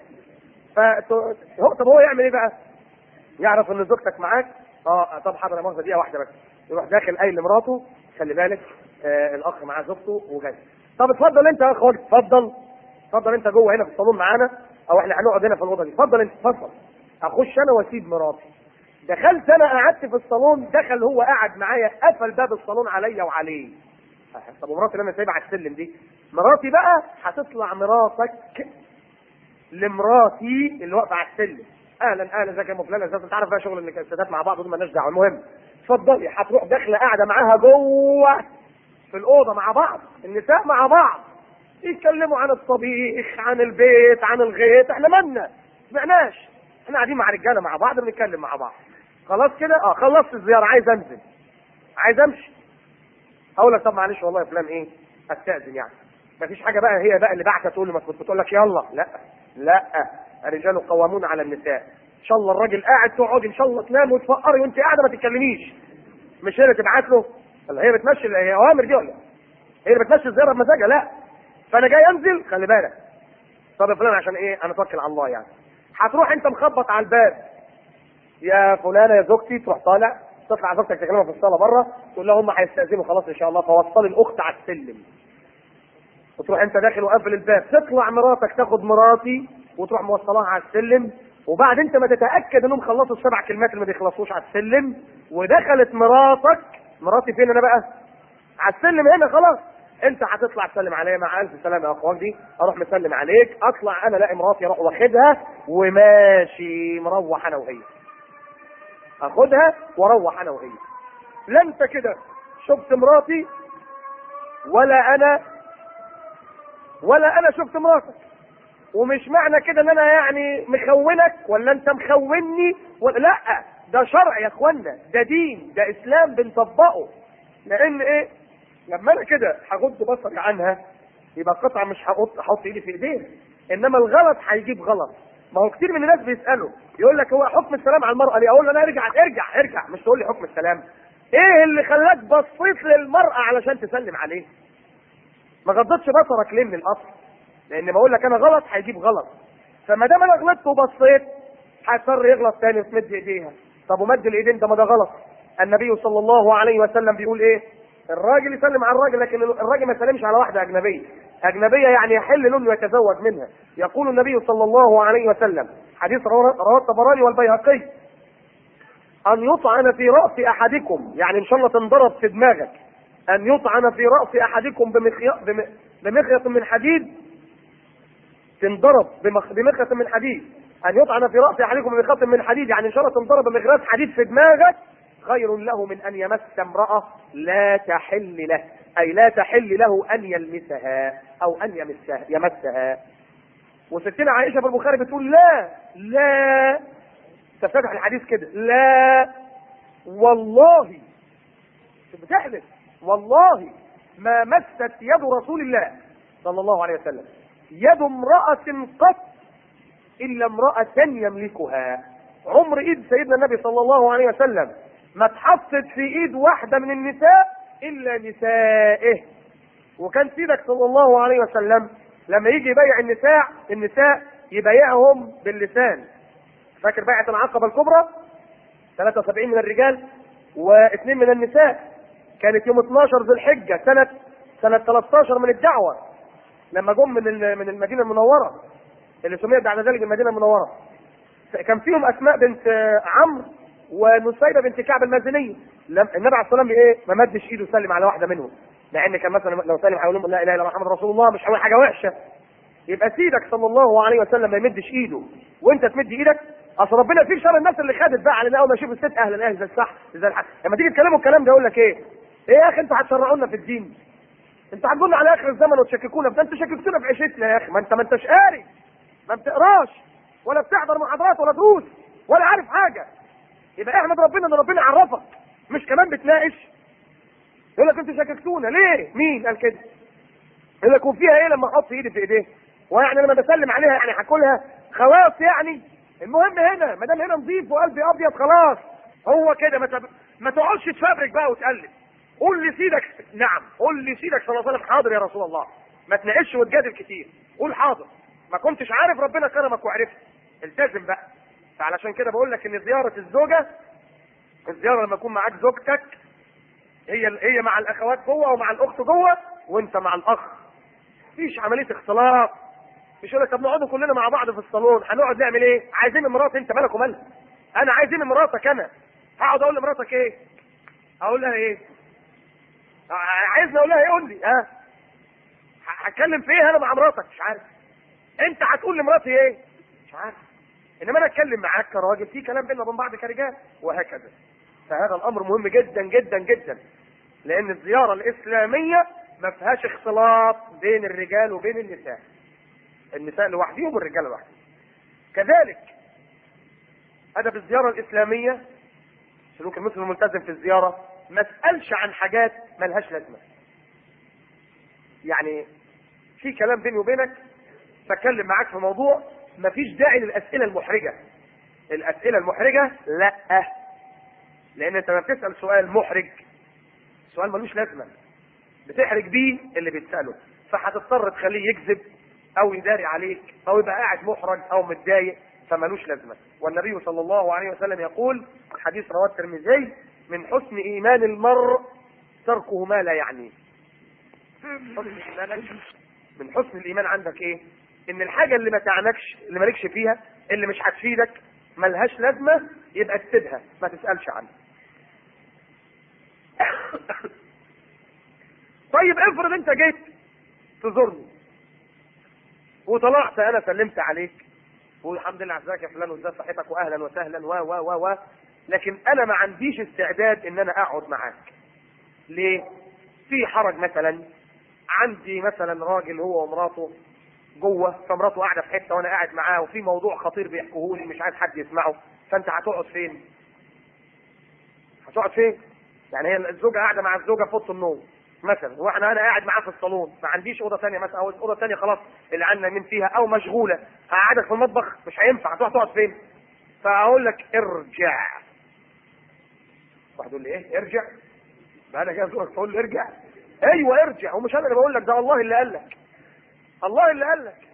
طب هو يعمل ايه بقى؟ يعرف ان زوجتك معاك، طب حاضر يا مؤاخذه دقيقه واحده بس، يروح داخل قايل لمراته خلي بالك الاخ معاه زوجته وجاي. طب اتفضل انت يا اخ، اتفضل انت جوه هنا في الصالون معانا، او احنا هنقعد هنا في الاوضه دي، اتفضل انت اتفضل. اخش انا واسيب مراتي. دخلت انا قعدت في الصالون، دخل هو قاعد معايا قفل باب الصالون عليا وعليه. طب ومراتي اللي انا سايبها على السلم دي، مراتي بقى هتطلع مراتك لمراتي اللي واقفه على السلم، اهلا ازيك يا ام فلان، انت عارف بقى شغل ان الستات مع بعض دول مالناش دعوه، المهم اتفضلي. هتروح داخله قاعده معاها جوه في الاوضه مع بعض، النساء مع بعض يتكلموا عن الطبيخ، عن البيت، عن الغيط، احنا مالنا سمعناش، احنا قاعدين مع رجاله مع بعض بنتكلم مع بعض. خلاص كده خلصت الزياره، عايز انزل، عايز امشي، اقول لك طب معلش والله يا فلان ايه استاذن يعني، مفيش حاجه بقى، هي بقى اللي بعتها تقول لي ما كنت بتقول لك يلا، لا الرجال قوامون على النساء، ان شاء الله الراجل قاعد تقعدي ان شاء الله تنام وتفقري وانت قاعده ما تتكلميش، مش هي اللي تبعت له، ولا هي بتمشي الاوامر دي، ولا هي اللي بتمشي الزياره بمزاجها؟ لا، فانا جاي انزل خلي بالك. طب يا فلان عشان ايه؟ انا توكل على الله يعني. هتروح انت مخبط على الباب، يا فلانه يا زوجتي، تروح طالع تطلع زوجتك تكلمها في الصاله بره، تقول لها هم هيستاذنوا خلاص ان شاء الله، فوصلي الاخت على السلم، وتروح انت داخل وقافل الباب، تطلع مراتك تاخد مراتي وتروح موصلاها على السلم، وبعد انت ما تتاكد انهم خلصوا السبع كلمات اللي ما بيخلصوش على السلم، ودخلت مراتي فين انا بقى؟ على السلم هنا خلاص، انت هتطلع تسلم عليا مع الف سلامه يا اخوان دي، اروح مسلم عليك، اطلع انا الاقي مراتي اروح واخدها وماشي مروح انا وهي، اخدها واروح انا وهي. لا انت كده شفت مراتي ولا انا شفت مراتك، ومش معنى كده ان انا يعني مخونك ولا انت مخوني ولا لا، ده شرع يا اخوانا، ده دين، ده اسلام بنطبقه. لان ايه؟ لما انا كده هغض بصري عنها يبقى قطعه مش هحط ايدي في ايديها، انما الغلط هيجيب غلط. ما هو كتير من الناس بيسالوا يقول لك هو حكم السلام على المراه ليه؟ اقول له انا ارجع، مش تقول لي حكم السلام، ايه اللي خلاك بصيت للمراه علشان تسلم عليه؟ ما غضتش بصرك ليه من الاصل؟ لان بقول لك انا غلط هيجيب غلط، فما دام انا غلطت وبصيت هيضطر يغلط تاني وتمد ايديها. طب ومد الايدين ده ما ده غلط. النبي صلى الله عليه وسلم بيقول ايه؟ الراجل يسلم على الراجل، لكن الراجل ما يسلمش على واحده اجنبيه يعني يحل له انه يتزوج منها. يقول النبي صلى الله عليه وسلم، حديث رواه الطبراني والبيهقي، ان يطعن في راس احدكم، يعني ان شاء الله تنضرب في دماغك، ان يطعن في راس احدكم بمخيط من حديد، تنضرب بمخيط من حديد، ان يطعن في راس احدكم بمخيط من حديد، يعني ان شاء الله تنضرب بمخيط حديد في دماغك، خير له من ان يمس امراه لا تحل له، اي لا تحل له ان يلمسها او ان يمسها. وستنا عائشه في البخاري بتقول لا تفتح الحديث كده، لا والله، بتحلف والله ما مست يد رسول الله صلى الله عليه وسلم يد امرأة قط إلا امرأة يملكها. عمر إيد سيدنا النبي صلى الله عليه وسلم ما اتحطت في إيد واحدة من النساء إلا نسائه. وكان سيدك صلى الله عليه وسلم لما يجي يبيع النساء يبيعهم باللسان. فاكر بيعة العقبة الكبرى؟ 73 من الرجال و2 من النساء، كانت يوم 12 ذي الحجة سنة 13 من الدعوة، لما جم من المدينة المنورة اللي سميت بعد ذلك المدينة المنورة. كان فيهم أسماء بنت عمرو ونسيبة بنت كعب المازنية. النبي عليه الصلاة والسلام ايه؟ ما مدش ايده يسلم على واحدة منهم، مع ان كان مثلا لو سلم هيقول لهم لا اله الا الله محمد رسول الله، مش هيقول حاجة وحشة. يبقى سيدك صلى الله عليه وسلم ما يمدش ايده وانت تمد ايدك. اصل ربنا في شر الناس اللي خدت بقى على اول ما يشوف الست اهلا زي الصح زي الحق، لما تيجي تكلموا الكلام ده يقول لك ايه يا اخي انتوا هتشرعونا في الدين، انتوا هتقولنا على اخر الزمن وتشككونا، ده انتوا شككتونا في عيشتنا يا اخي، ما انتش قاري، ما بتقراش ولا بتحضر محاضرات ولا دروس ولا عارف حاجه. يبقى احمد ربنا ان ربنا عرفك، مش كمان بتناقش. يقول لك انتوا شككتونا ليه؟ مين قال كده؟ يقول لك وفيها ايه لما احط ايدي في ايديه؟ ويعني لما بسلم عليها يعني هاكلها خلاص يعني؟ المهم هنا ما دام هنا نظيف وقلبي ابيض خلاص، هو كده ما تقعدش تفبرك بقى وتقلب. قول لسيدك نعم، قول لسيدك صلى الله عليه وسلم حاضر يا رسول الله، ما تناقش وتجادل كتير، قول حاضر. ما كنتش عارف ربنا كرمك وعرفت، التزم بقى. فعلشان كده بقول لك ان زياره الزوجه، الزياره لما يكون معاك زوجتك هي مع الاخوات جوه ومع الاخت جوه وانت مع الاخ، مفيش عمليه اختلاط. مش يقول لك طب نقعدوا كلنا مع بعض في الصالون، هنقعد نعمل ايه؟ عايزين مراتي، انت مالك ومالها؟ انا عايزين مراتك، انا هقعد اقول لمراتك ايه؟ اقول لها ايه؟ عايزني اقول لها ايه؟ قول لي. هتكلم في ايه انا مع مراتك؟ مش عارف. انت هتقول لمراتي ايه؟ مش عارف. انما انا اتكلم معاك كراجل، في كلام بيننا وبين بعض كرجال، وهكذا. فهذا الامر مهم جدا جدا جدا، لان الزياره الاسلاميه ما فيهاش اختلاط بين الرجال وبين النساء، النساء لوحدهم والرجال لوحدهم. كذلك ادب الزياره الاسلاميه، سلوك المسلم الملتزم في الزياره، ما تسالش عن حاجات ملهاش لازمه. يعني في كلام بيني وبينك، بتكلم معاك في موضوع مفيش داعي للاسئله المحرجه. الاسئله المحرجه لا، لان انت لما بتسال سؤال محرج، سؤال ملوش لازمه، بتحرج بيه اللي بيتساله، فهتضطر تخليه يكذب او يداري عليك او يبقى قاعد محرج او متضايق، فملوش لازمه. والنبي صلى الله عليه وسلم يقول، حديث رواه الترمذي: من حسن ايمان المرء تركه ما لا يعنيه. من حسن الايمان عندك ايه؟ ان الحاجه اللي ما تعنكش، اللي مالكش فيها، اللي مش هتفيدك، ملهاش لازمه، يبقى تسيبها، ما تسالش عنها. طيب افرض انت جيت تزورني وطلعت انا سلمت عليك والحمد لله ازيك يا فلان وازاي صحتك واهلا وسهلا و لكن انا ما عنديش استعداد ان انا اقعد معاك. ليه؟ في حرج مثلا، عندي مثلا راجل هو ومراته جوه، فمراته قاعده في حته وانا قاعد معاه، وفي موضوع خطير بيحكوه لي مش عايز حد يسمعه، فانت هتقعد فين؟ هتقعد فين؟ يعني هي الزوجه قاعده مع الزوجه في اوضه النوم مثلا، وانا قاعد معاه في الصالون، ما عنديش اوضه ثانيه مثلا، او الاوضه الثانيه خلاص اللي عندنا من فيها او مشغوله، هقعدك في المطبخ، مش هينفع، هتروح تقعد فين؟ فاقول لك ارجع. واحد يقول لي ايه ارجع؟ ما انا جاي ازورك تقول لي ارجع؟ ايوه ارجع، ومش انا اللي بقول لك، ده الله اللي قال لك. الله اللي قال لك.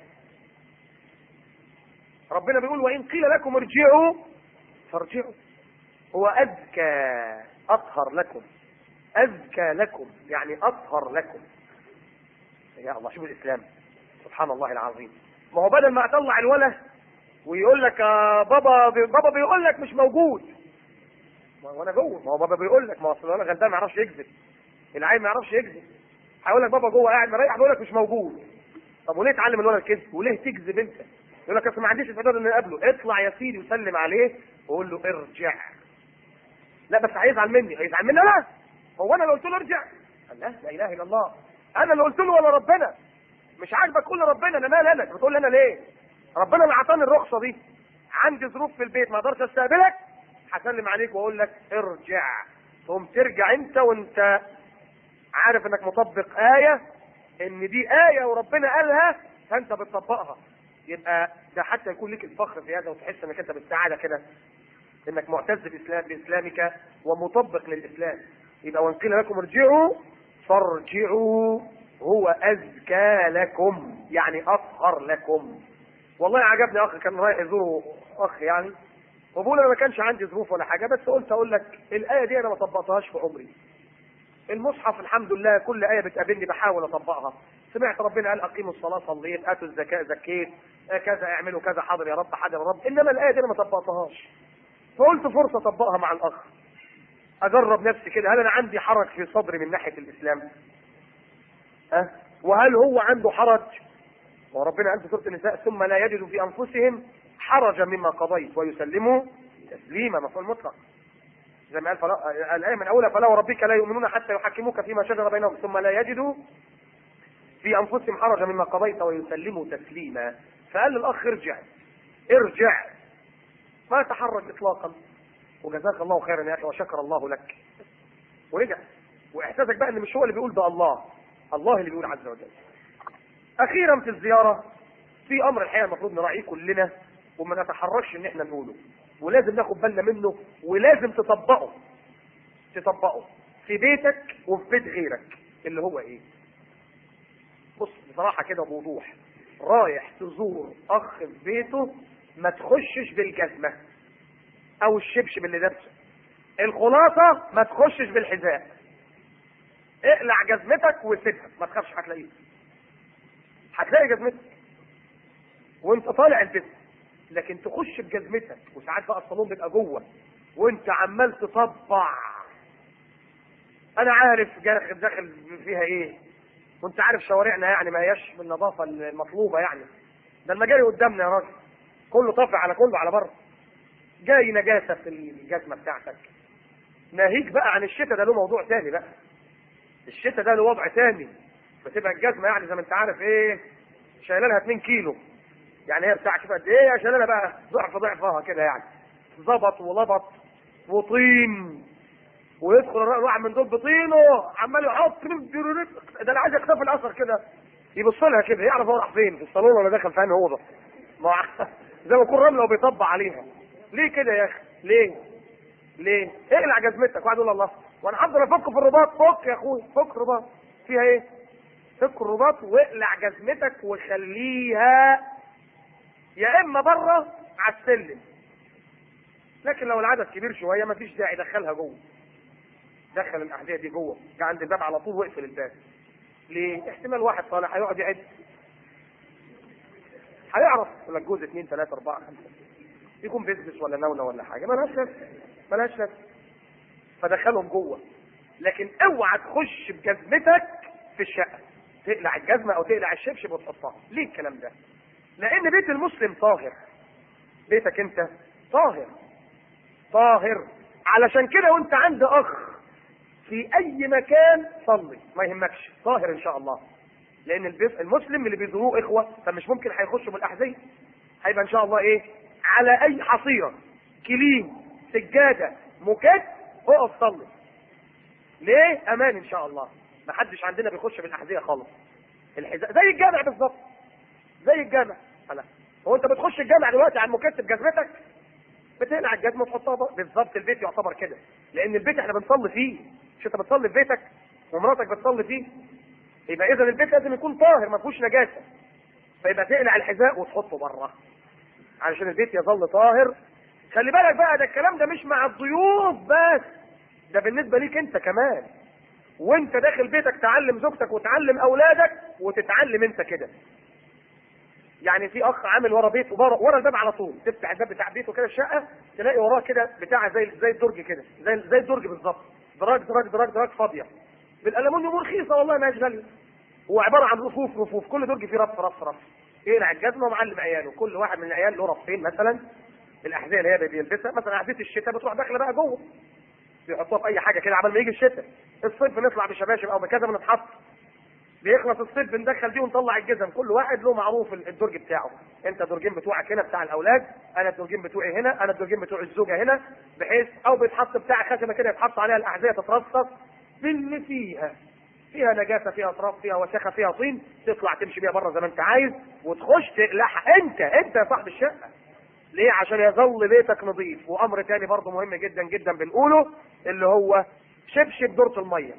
ربنا بيقول: وان قيل لكم ارجعوا فارجعوا، هو ازكى اطهر لكم. ازكى لكم يعني اطهر لكم. يا الله، شوف الاسلام، سبحان الله العظيم. ما هو بدل ما اطلع الوله ويقول لك بابا بيقول لك مش موجود، وانا جوه، ما هو بابا بيقول لك، ما هو الولد غلبان ما يعرفش يكذب، العيل ما يعرفش يكذب، هيقول لك بابا جوه قاعد مريح بيقول لك مش موجود. طب وليه تعلم الولد الكذب؟ وليه تكذب انت؟ يقول لك اصل ما عنديش استعداد ان اقابله. اطلع يا سيدي وسلم عليه وقول له ارجع. لا بس هيزعل مني. هيزعل مني انا؟ هو انا اللي قلت له ارجع؟ لا لا اله الا الله، انا اللي قلت له ولا ربنا؟ مش عاجبك قول لربنا، انا مالي انا، بتقول لي انا ليه؟ ربنا اللي اعطاني الرخصه دي. عندي ظروف في البيت ما اقدرش استقبلك، هسلم عليك واقول لك ارجع. تقوم ترجع انت وانت عارف انك مطبق آية، ان دي آية وربنا قالها فانت بتطبقها. يبقى ده حتى يكون لك الفخر في هذا، وتحس انك انت بالسعادة كده، انك معتز باسلامك ومطبق للاسلام. يبقى وان قيل لكم ارجعوا فارجعوا هو ازكى لكم، يعني اطهر لكم. والله عجبني اخ كان رايح يزوره، اخ يعني، وبقول انا ما كانش عندي ظروف ولا حاجه، بس قلت اقول لك الايه دي انا ما طبقتهاش في عمري. المصحف الحمد لله كل ايه بتقابلني بحاول اطبقها. سمعت ربنا قال اقيموا الصلاه صليت، اتوا الزكاه زكيت، كذا اعملوا كذا، حاضر يا رب حاضر يا رب، انما الايه دي انا ما طبقتهاش. فقلت فرصه اطبقها مع الاخ، اجرب نفسي كده، هل انا عندي حرج في صدري من ناحيه الاسلام؟ وهل هو عنده حرج؟ وربنا قال في سوره النساء: ثم لا يجدوا في انفسهم حرجا مما قضيت ويسلموا تسليما، مفعول مطلق. زي ما قال الآية من أولها: فلا وربك لا يؤمنون حتى يحكموك فيما شجر بينهم ثم لا يجدوا في أنفسهم حرجا مما قضيت ويسلموا تسليما. فقال للأخ ارجع ارجع، ما تحرج إطلاقا، وجزاك الله خيرا يا أخي وشكر الله لك، ورجع. وإحساسك بقى إن مش هو اللي بيقول، ده الله اللي بيقول عز وجل. أخيرا في الزيارة في أمر الحقيقة المفروض نراعيه كلنا وما نتحركش إن إحنا نقوله، ولازم ناخد بالنا منه، ولازم تطبقه. في بيتك وفي بيت غيرك، اللي هو ايه؟ بص بصراحة كده بوضوح، رايح تزور اخ في بيته ما تخشش بالجزمة او الشبشب اللي لابسه، الخلاصة ما تخشش بالحذاء، اقلع جزمتك وسيبها، ما تخافش هتلاقيها، هتلاقي جزمتك وانت طالع البيت. لكن تخش بجزمتك، وساعات بقى الصالون بيبقى جوه وانت عمال تطبع، انا عارف داخل فيها ايه، وانت عارف شوارعنا يعني ما هياش بالنظافه المطلوبه يعني، ده المجاري قدامنا يا راجل، كله طافع على كله على بره، جاي نجاسه في الجزمه بتاعتك. ناهيك بقى عن الشتاء، ده له موضوع تاني بقى، الشتاء ده له وضع تاني، بتبقى الجزمه يعني زي ما انت عارف ايه، شايله لها 2 كيلو، يعني هي بتاع كده قد ايه، عشان انا بقى ضعفها كده يعني، ظبط ولبط وطين، ويدخل الواحد من دول بطينه عمال يحط، ده انا عايز اكتفي الاثر كده، يبص لها كده يعرف هو راح فين، في الصالون ولا داخل في انهي اوضه، زي ما يكون رمله وبيطبع عليها. ليه كده يا اخي؟ ليه؟ اقلع جزمتك. واحد يقول الله وانا هفضل افك في الرباط، فك يا اخوي، فك رباط، فيها ايه؟ فك الرباط واقلع جزمتك وخليها يا اما بره على السلم، لكن لو العدد كبير شويه مفيش داعي دخلها جوه، دخل الاحذيه دي جوه، جه عند الباب على طول واقفل الباب. ليه؟ احتمال واحد طالع هيقعد يعد، هيعرف يقول لك جوز 2 3 4 5، يكون بيزبس ولا نونه ولا حاجه، ملهاش لازمه، فدخلهم جوه. لكن اوعى تخش بجزمتك في الشقه، تقلع الجزمه او تقلع الشبشب وتحطها. ليه الكلام ده؟ لان بيت المسلم طاهر، بيتك انت طاهر، علشان كده وانت عند اخ في اي مكان صلي ما يهمكش، طاهر ان شاء الله، لان المسلم اللي بيزوروه اخوه، فمش ممكن هيخشوا بالاحذيه، هيبقى ان شاء الله ايه، على اي حصيره، كليم، سجاده، موكيت، اقف صلي. ليه؟ امان ان شاء الله، ما حدش عندنا بيخش بالاحذيه خالص، الحذاء زي الجامع بالظبط، زي الجامع. هو انت بتخش الجامع دلوقتي على الموكيت بجزمتك، بتقلع الجزمه وتحطها بالظبط. البيت يعتبر كده، لان البيت احنا بنصلي فيه، مش انت بتصلي في بيتك ومراتك بتصلي فيه، يبقى اذا البيت لازم يكون طاهر ما فيهوش نجاسه، فيبقى تقلع الحذاء وتحطه بره علشان البيت يظل طاهر. خلي بالك بقى، ده الكلام ده مش مع الضيوف بس، ده بالنسبه ليك انت كمان، وانت داخل بيتك تعلم زوجتك وتعلم اولادك وتتعلم انت كده. يعني في اخ عامل ورا بيته، ورا الباب على طول، تفتح الباب بتاع بيته كده الشقه، تلاقي وراه كده بتاع زي الدرج كده، زي الدرج بالظبط، دراج فاضيه بالالومنيوم، رخيصه والله ما هيش غاليه، هو عباره عن رفوف، كل درج فيه رف، يقلع الجزمه ومعلم عياله، كل واحد من العيال له رفين مثلا، الاحذيه اللي هي بيلبسها، مثلا احذيه الشتاء بتروح داخله بقى جوه، بيحطوها في اي حاجه كده عبال ما يجي الشتاء. الصيف بنطلع بشباشب او بكذا بنتحط، بيخلص الصيف بندخل دي ونطلع الجزم، كل واحد له معروف الدرج بتاعه، انت الدرجين بتوعك هنا بتاع الاولاد، انا الدرجين بتوعي هنا، انا الدرجين بتوع الزوجه هنا، بحيث او بيتحط بتاع خشبه كده يتحط عليها الاحذيه تترصص باللي فيها نجاسه، فيها تراب، فيها وسخه، فيها طين، تطلع تمشي بيها بره زي ما انت عايز، وتخش تقلعها انت يا صاحب الشقه. ليه؟ عشان يظل بيتك نظيف. وامر تاني برضه مهم جدا جدا بنقوله، اللي هو شبشب دورة الميه،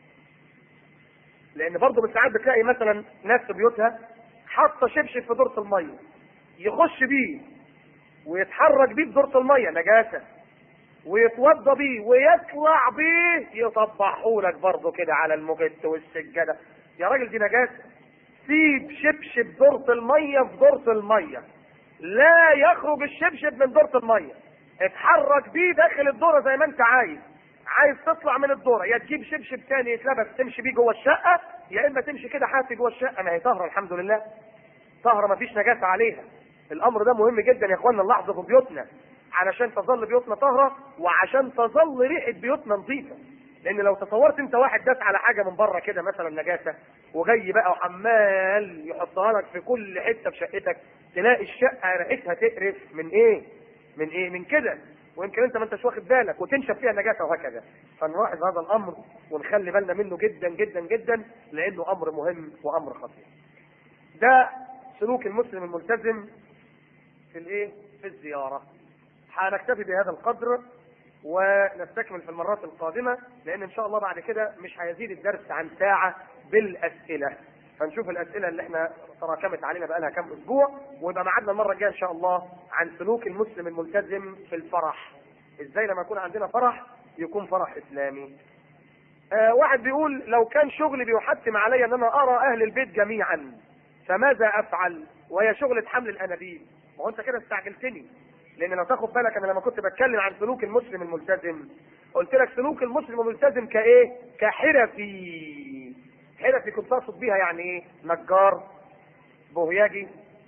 لان برضه من ساعات بتلاقي مثلا ناس في بيوتها حاطه شبشب في دورة الميه، يخش بيه ويتحرك بيه في دورة الميه نجاسه، ويتوضى بيه ويطلع بيه يطبحوا لك برضه كده على الموجت والسجاده، يا راجل دي نجاسه. سيب شبشب دورة الميه في دورة الميه، لا يخرج الشبشب من دورة الميه، اتحرك بيه داخل الدورة زي ما انت عايز تطلع من الدورة، يا تجيب شبشب تاني يتلبس تمشي بيه جوه الشقه، يا اما تمشي كده حافي جوه الشقه، ما هي طاهره الحمد لله، طاهره ما فيش نجاسه عليها. الامر ده مهم جدا يا اخوانا نلاحظه في بيوتنا، علشان تظل بيوتنا طاهره، وعشان تظل ريحه بيوتنا نظيفه. لان لو تصورت انت واحد داس على حاجه من بره كده مثلا نجاسه، وجاي بقى وعمال يحطها لك في كل حته في شقتك، تلاقي الشقه ريحتها تقرف من كده، ويمكن انت ما انتش واخد بالك وتنشف فيها نجاسه وهكذا. فنلاحظ هذا الامر ونخلي بالنا منه جدا جدا جدا، لانه امر مهم وامر خطير. ده سلوك المسلم الملتزم في في الزياره. هنكتفي بهذا القدر، ونستكمل في المرات القادمة، لأن إن شاء الله بعد كده مش هيزيد الدرس عن ساعة بالأسئلة. فنشوف الأسئلة اللي احنا تراكمت علينا بقالها كام أسبوع، ويبقى ميعادنا المرة الجاية إن شاء الله عن سلوك المسلم الملتزم في الفرح. إزاي لما يكون عندنا فرح يكون فرح إسلامي. واحد بيقول لو كان شغلي بيحتم علي ان انا ارى اهل البيت جميعا فماذا افعل؟ وهي شغلة حمل الانابيب. ما هو انت كده استعجلتني، لان لو تاخد بالك انا لما كنت بتكلم عن سلوك المسلم الملتزم قلت لك سلوك المسلم الملتزم كايه؟ كحرفي. حرفي كنت اقصد بيها يعني ايه؟ نجار، بوهياجي،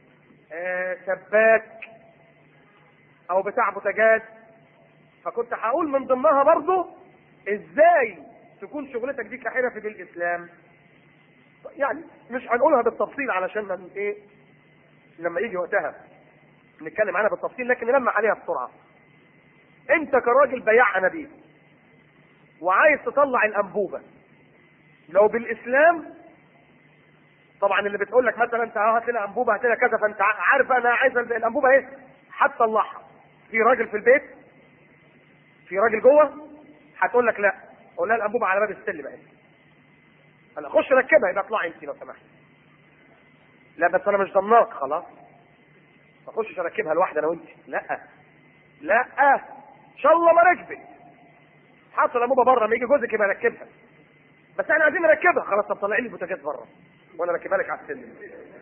سباك، او بتاع بوتاجاز. فكنت هقول من ضمنها برضه ازاي تكون شغلتك دي كحرفي بالاسلام. يعني مش هنقولها بالتفصيل علشان من ايه لما يجي وقتها نتكلم عنها بالتفصيل، لكن نلمح عليها بسرعه. انت كراجل بياع انابيب وعايز تطلع الانبوبه، لو بالاسلام طبعا اللي بتقول لك مثلا انت هات لنا انبوبه هات لنا كذا، فانت عارف انا عايز الانبوبه ايه هتطلعها. في راجل في البيت، في راجل جوه، هتقول لك لا، قول لها الانبوبه على باب السلم بقى، انا اخش ركبها يبقى اطلعي انت لو سمحت. لا بس انا مش ضمناك، خلاص ما اخشش اركبها لوحدي انا وانت. لا لا، ان شاء الله ما ركبت، حاطه الانبوبه بره، ما يجي جوزك يبقى ركبها. بس احنا عايزين نركبها، خلاص طب طلعي لي البوتاجاز بره وانا اركبها لك على السلم.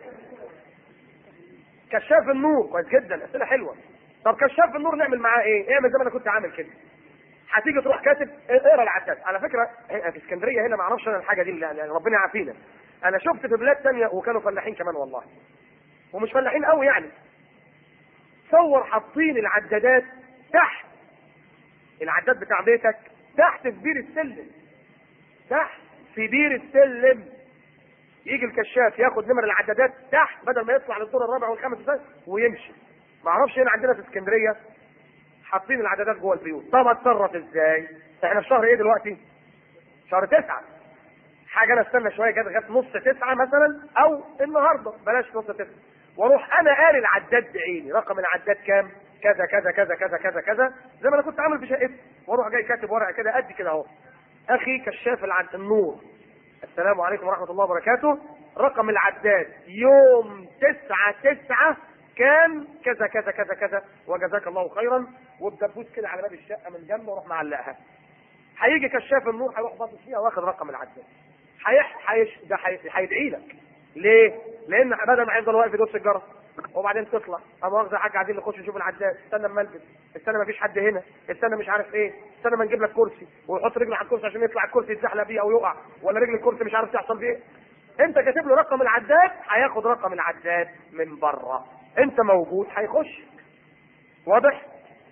كشاف النور كويس جدا، اسئله حلوه. طب كشاف النور نعمل معاه ايه؟ اعمل زي ما انا كنت عامل كده. هتيجي تروح كاتب اقرا العداد. على فكره في اسكندريه هنا ما اعرفش انا الحاجه دي، يعني ربنا يعافينا. انا شفت في بلاد ثانيه وكانوا فلاحين كمان والله، ومش فلاحين قوي يعني، صور حاطين العدادات تحت العداد بتاع بيتك، تحت في بير السلم، تحت في بير السلم. يجي الكشاف ياخد نمر العدادات تحت بدل ما يطلع للدور الرابع والخامس ويمشي. ما اعرفش هنا عندنا في اسكندريه حاطين العدادات جوه البيوت. طب اتصرف ازاي؟ احنا في شهر ايه دلوقتي؟ شهر 9. حاجه انا استنى شويه كده لغايه نص 9 مثلا، او النهارده بلاش نص 9، واروح انا قاري العداد بعيني، رقم العداد كام؟ كذا كذا كذا كذا كذا كذا، زي ما انا كنت عامل في شقتي، واروح جاي كاتب ورقه كده قد كده اهو، اخي كشاف النور، السلام عليكم ورحمه الله وبركاته، رقم العداد يوم 9/9 كان كذا كذا كذا كذا وجزاك الله خيرا، وبدبوس كده على باب الشقه من جنب واروح معلقها. هيجي كشاف النور هيروح باصص فيها واخد رقم العداد. ده هيدعي لك. ليه؟ لان بدل ما هيفضل واقف يدوس الجرس وبعدين تطلع ابو واخد حاجه عايزين نخش نشوف العداد، استنى اما البس، استنى ما فيش حد هنا، استنى مش عارف ايه، استنى ما نجيب لك كرسي ويحط رجله على الكرسي عشان يطلع الكرسي يتزحلق بيه او يقع، ولا رجل الكرسي مش عارف تحصل بيه. انت كاتب له رقم العداد، هياخد رقم العداد من بره، انت موجود هيخش. واضح؟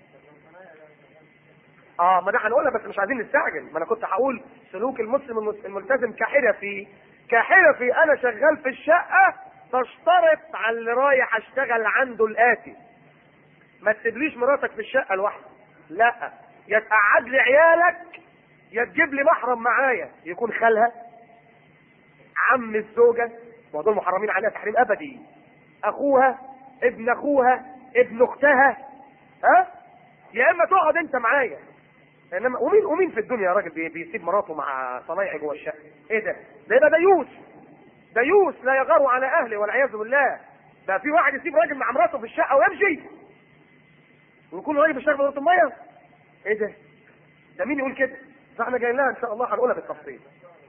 ما ده هنقولها بس مش عايزين نستعجل. ما انا كنت هقول سلوك المسلم الملتزم كحرفي انا شغال في الشقه، تشترط على اللي رايح اشتغل عنده الاتي: ما تسيبليش مراتك في الشقه لوحدي، لا، يا تقعد لي عيالك يا تجيب لي محرم معايا، يكون خالها، عم الزوجه، ودول محرمين عليها تحريم ابدي، اخوها، ابن اخوها، ابن اختها، يا اما تقعد انت معايا. انما ومين في الدنيا يا راجل بيسيب مراته مع صنايعي جوه الشقه؟ ايه ده؟ ده يبقى ديوث لا يغار على اهله والعياذ بالله. ده في واحد يسيب راجل مع مراته في الشقه ويمشي ويكون راجل بيشتغل بنقطه الميه؟ ايه ده؟ ده مين يقول كده؟ فاحنا جايين لها ان شاء الله هنقولها بالتفصيل.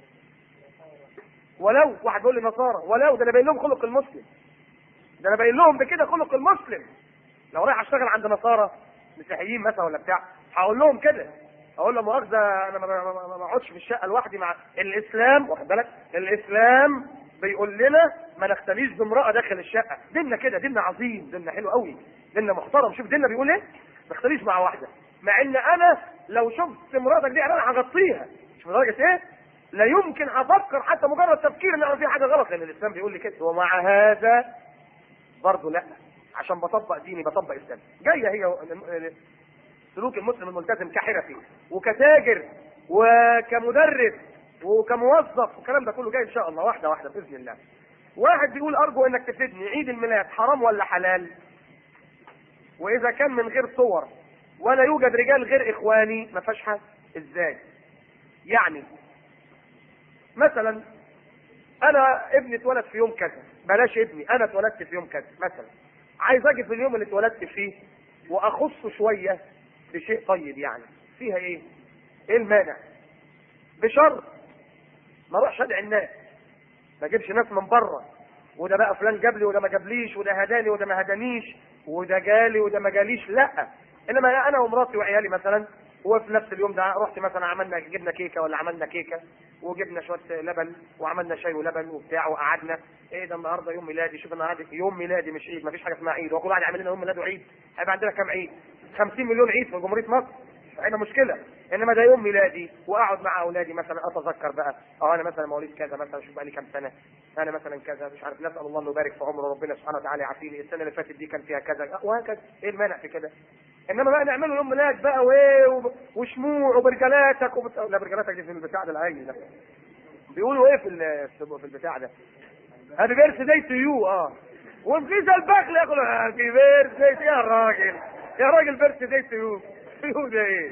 ولو واحد بيقول لي نصارى، ولو ده انا باين لهم خلق المسلم، ده انا باين لهم بكده خلق المسلم. لو رايح اشتغل عند نصارى مسيحيين مثلا ولا بتاع، هقول لهم كده، اقول له مؤاخذه انا ما اقعدش في الشقه لوحدي مع الاسلام، واخد بالك؟ الاسلام بيقول لنا ما نختليش بامراه داخل الشقه، ديننا كده، ديننا عظيم، ديننا حلو قوي، ديننا محترم. شوف ديننا بيقول ايه؟ ما نختليش مع واحده، مع ان انا لو شفت مراتك دي انا هغطيها، مش لدرجه ايه؟ لا يمكن افكر حتى مجرد تفكير ان انا في حاجه غلط، لان الاسلام بيقول لي كده. ومع هذا برضه لا، عشان بطبق ديني، بطبق اسلامي. جايه هي سلوك المسلم الملتزم كحرفي وكتاجر وكمدرس وكموظف والكلام ده كله جاي ان شاء الله واحده واحده باذن الله. واحد بيقول ارجو انك تفيدني، عيد الميلاد حرام ولا حلال؟ واذا كان من غير صور ولا يوجد رجال غير اخواني ما فيهاش حاجه. ازاي؟ يعني مثلا انا ابني اتولد في يوم كذا، بلاش ابني، انا اتولدت في يوم كذا مثلا، عايز اجي في اليوم اللي اتولدت فيه واخصه شويه بشيء طيب، يعني فيها ايه؟ ايه المانع؟ بشرط ما اروحش ادعي الناس، ما اجيبش ناس من بره، وده بقى فلان جاب لي وده ما جابليش، وده هداني وده ما هدانيش، وده جالي وده ما جاليش، لا. انما انا ومراتي وعيالي مثلا، وفي نفس اليوم ده رحت مثلا عملنا جبنا كيكه ولا عملنا كيكه وجبنا شويه لبن وعملنا شاي ولبن وبتاع وقعدنا، ايه ده النهارده يوم ميلادي، شوف النهارده يوم ميلادي مش عيد، ما فيش حاجه اسمها عيد، وكل واحد يعمل لنا يوم ميلاده عيد، هيبقى عندنا كام عيد؟ 50 مليون عيد في جمهوريه مصر، هيبقى مشكله. انما ده يوم ميلادي واقعد مع اولادي مثلا اتذكر بقى، انا مثلا مواليد كذا مثلا، شوف بقى لي كام سنه، انا مثلا كذا مش عارف، نسال الله انه يبارك في عمره، ربنا سبحانه وتعالى يعافيني، السنه اللي فاتت دي كان فيها كذا وهكذا، ايه المانع في كده؟ انما بقى نعمله يوم ميلاد بقى وايه وشموع وبرجلاتك لا برجلاتك دي في البتاع ده العين ده بيقولوا ايه في البتاع ده؟ هابي بيرث داي تو يو. ومفيش البخل ياكل هابي بيرث داي يا راجل، يا راجل بيرث داي تو يو، يو ده ايه؟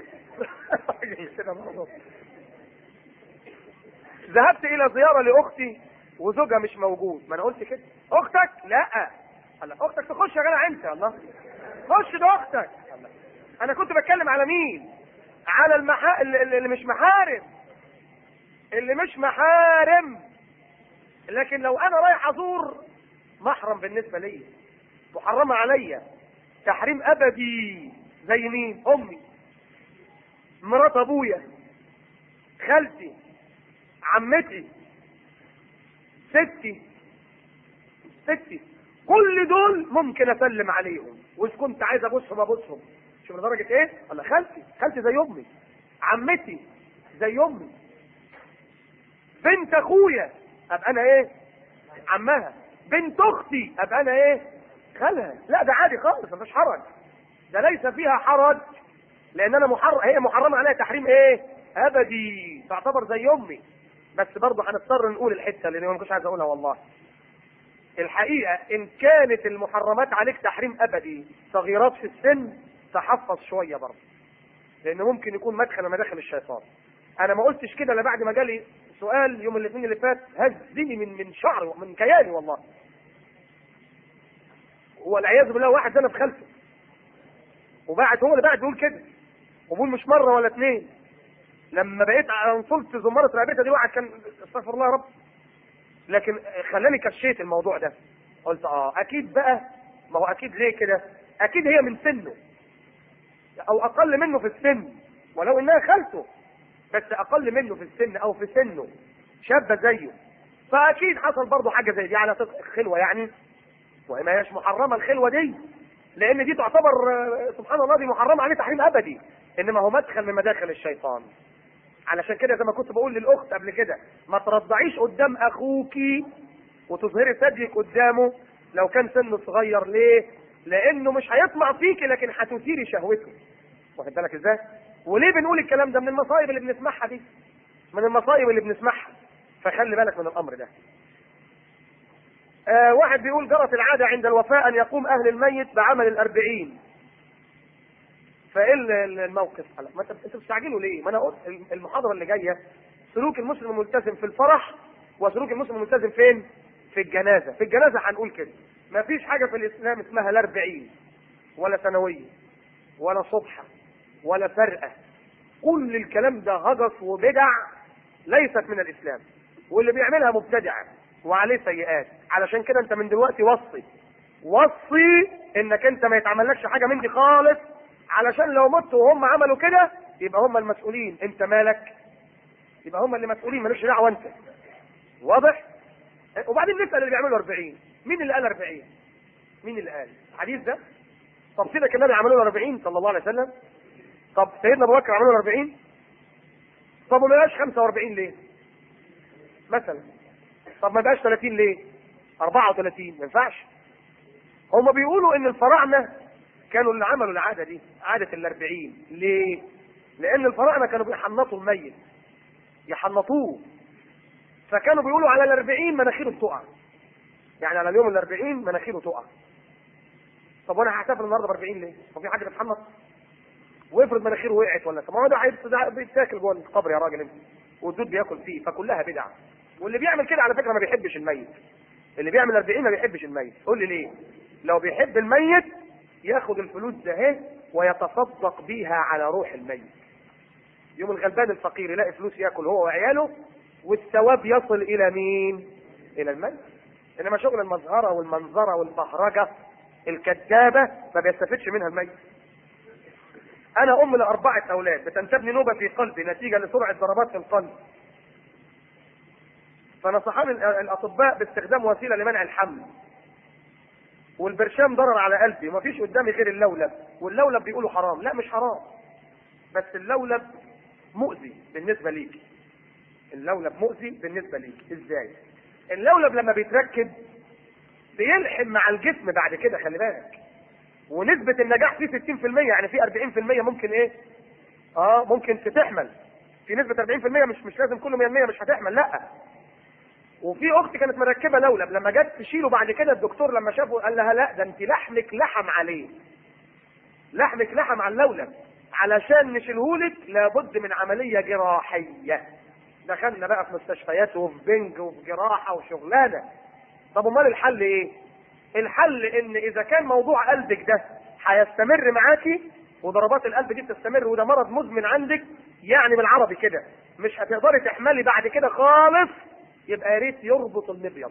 ذهبت الى زياره لاختي وزوجها مش موجود، ما انا قلت كده اختك؟ لا، الله اختك تخش يا جدع انت، الله خش ده اختك. الله. انا كنت بتكلم على مين؟ على اللي مش محارم، اللي مش محارم. لكن لو انا رايح ازور محرم بالنسبه لي، محرمه عليا تحريم ابدي، زي مين؟ امي، مرات ابويا، خالتي، عمتي، ستي، كل دول ممكن اسلم عليهم، واذا كنت عايز ابوسهم ابوسهم. شوف لدرجه ايه؟ الله، خالتي زي امي، عمتي زي امي، بنت اخويا ابقى انا ايه؟ عمها، بنت اختي ابقى انا ايه؟ خالها. لا ده عادي خالص، مفيش حرج، ده ليس فيها حرج، لان انا هي محرمه عليها تحريم ايه؟ ابدي، تعتبر زي امي. بس برضه هنضطر نقول الحته اللي ما كنتش عايز اقولها والله. الحقيقه ان كانت المحرمات عليك تحريم ابدي صغيرات في السن، تحفظ شويه برضه، لان ممكن يكون مدخل من مداخل الشيطان. انا ما قلتش كده الا بعد ما جالي سؤال يوم الاثنين اللي فات هزني من شعري ومن كياني والله. والعياذ بالله واحد زنى في خلفه، هو اللي بعد بيقول كده، وبقول مش مره ولا اثنين. لما بقيت انصلت زماره رقبتها دي، واحد كان استغفر الله يا رب، لكن خلاني كشيت الموضوع ده، قلت اكيد بقى، ما هو اكيد ليه كده؟ اكيد هي من سنه او اقل منه في السن، ولو انها خالته بس اقل منه في السن او في سنه، شابه زيه، فاكيد حصل برضه حاجه زي دي على خلوه يعني، وما هيش محرمه الخلوه دي، لان دي تعتبر سبحان الله دي محرمه عليه تحريم ابدي، انما هو مدخل من مداخل الشيطان. علشان كده زي ما كنت بقول للاخت قبل كده، ما ترضعيش قدام اخوكي وتظهري ثديك قدامه لو كان سنه صغير. ليه؟ لانه مش هيطمع فيكي، لكن هتثيري شهوته. واخد بالك ازاي؟ وليه بنقول الكلام ده؟ من المصايب اللي بنسمعها دي، من المصايب اللي بنسمعها، فخلي بالك من الامر ده. واحد بيقول جرت العاده عند الوفاة ان يقوم اهل الميت بعمل 40، فايه الموقف؟ ما انتوا بتستعجلوا ليه؟ ما انا قلت المحاضره اللي جايه سلوك المسلم الملتزم في الفرح وسلوك المسلم الملتزم فين؟ في الجنازه. في الجنازه هنقول كده، ما فيش حاجه في الاسلام اسمها لا 40 ولا ثانويه ولا صبحه ولا فرقه، كل الكلام ده هجس وبدع ليست من الاسلام، واللي بيعملها مبتدع وعليه سيئات. علشان كده انت من دلوقتي وصي انك انت ما يتعملكش حاجه من دي خالص، علشان لو مت وهم عملوا كده يبقى هم المسؤولين، انت مالك؟ يبقى هم اللي مسؤولين، مالكش دعوه انت. واضح؟ وبعدين نسال اللي بيعملوا 40، مين اللي قال 40؟ مين اللي قال الحديث ده؟ طب سيدك النبي عملوا له 40 صلى الله عليه وسلم؟ طب سيدنا ابو بكر عملوا له 40؟ طب وما بقاش 45 ليه؟ مثلا طب ما بقاش 30 ليه؟ 34 ما ينفعش. هم بيقولوا ان الفراعنه كانوا اللي عملوا العاده دي، عاده ال40. ليه؟ لان الفراعنه كانوا بيحنطوا الميت، يحنطوه، فكانوا بيقولوا على ال40 مناخيره بتقع، يعني على اليوم ال40 مناخيره تقع. طب وانا هحتفل النهارده ب40 ليه؟ هو في حد بيتحنط؟ وافرض مناخيره وقعت ولا ما هو ده بيتاكل جوه القبر يا راجل انت، والدود بياكل فيه، فكلها بدع. واللي بيعمل كده على فكره ما بيحبش الميت. اللي بيعمل 40 ما بيحبش الميت. قول لي ليه؟ لو بيحب الميت ياخد الفلوس ده اهي ويتصدق بيها على روح الميت. يوم الغلبان الفقير يلاقي فلوس ياكل هو وعياله، والثواب يصل الى مين؟ الى الميت. انما شغل المظهره والمنظره والبهرجه الكذابه ما بيستفدش منها الميت. انا ام لاربعه اولاد، بتنتابني نوبه في قلبي نتيجه لسرعه ضربات في القلب، فنصحني الاطباء باستخدام وسيله لمنع الحمل، والبرشام ضرر على قلبي، ومفيش قدامي غير اللولب، واللولب بيقولوا حرام. لا مش حرام، بس اللولب مؤذي بالنسبه ليك. اللولب مؤذي بالنسبه ليك. ازاي؟ اللولب لما بيتركب بيلحم مع الجسم بعد كده، خلي بالك، ونسبه النجاح فيه 60%، يعني في 40% ممكن ايه؟ ممكن تحمل. في نسبه 40% مش لازم كله 100% مش هتحمل، لا. وفي اختي كانت مركبه لولب، لما جت تشيله بعد كده الدكتور لما شافه قال لها لا ده انت لحمك لحم عليه، لحمك لحم على اللولب، علشان نشيلهولك لابد من عمليه جراحيه. دخلنا بقى في مستشفيات وفي بنج وفي جراحه وشغلانه. طب امال الحل ايه؟ الحل ان اذا كان موضوع قلبك ده هيستمر معاكي وضربات القلب دي بتستمر وده مرض مزمن عندك، يعني بالعربي كده مش هتقدري تحملي بعد كده خالص، يبقى يا ريت يربط المبيض.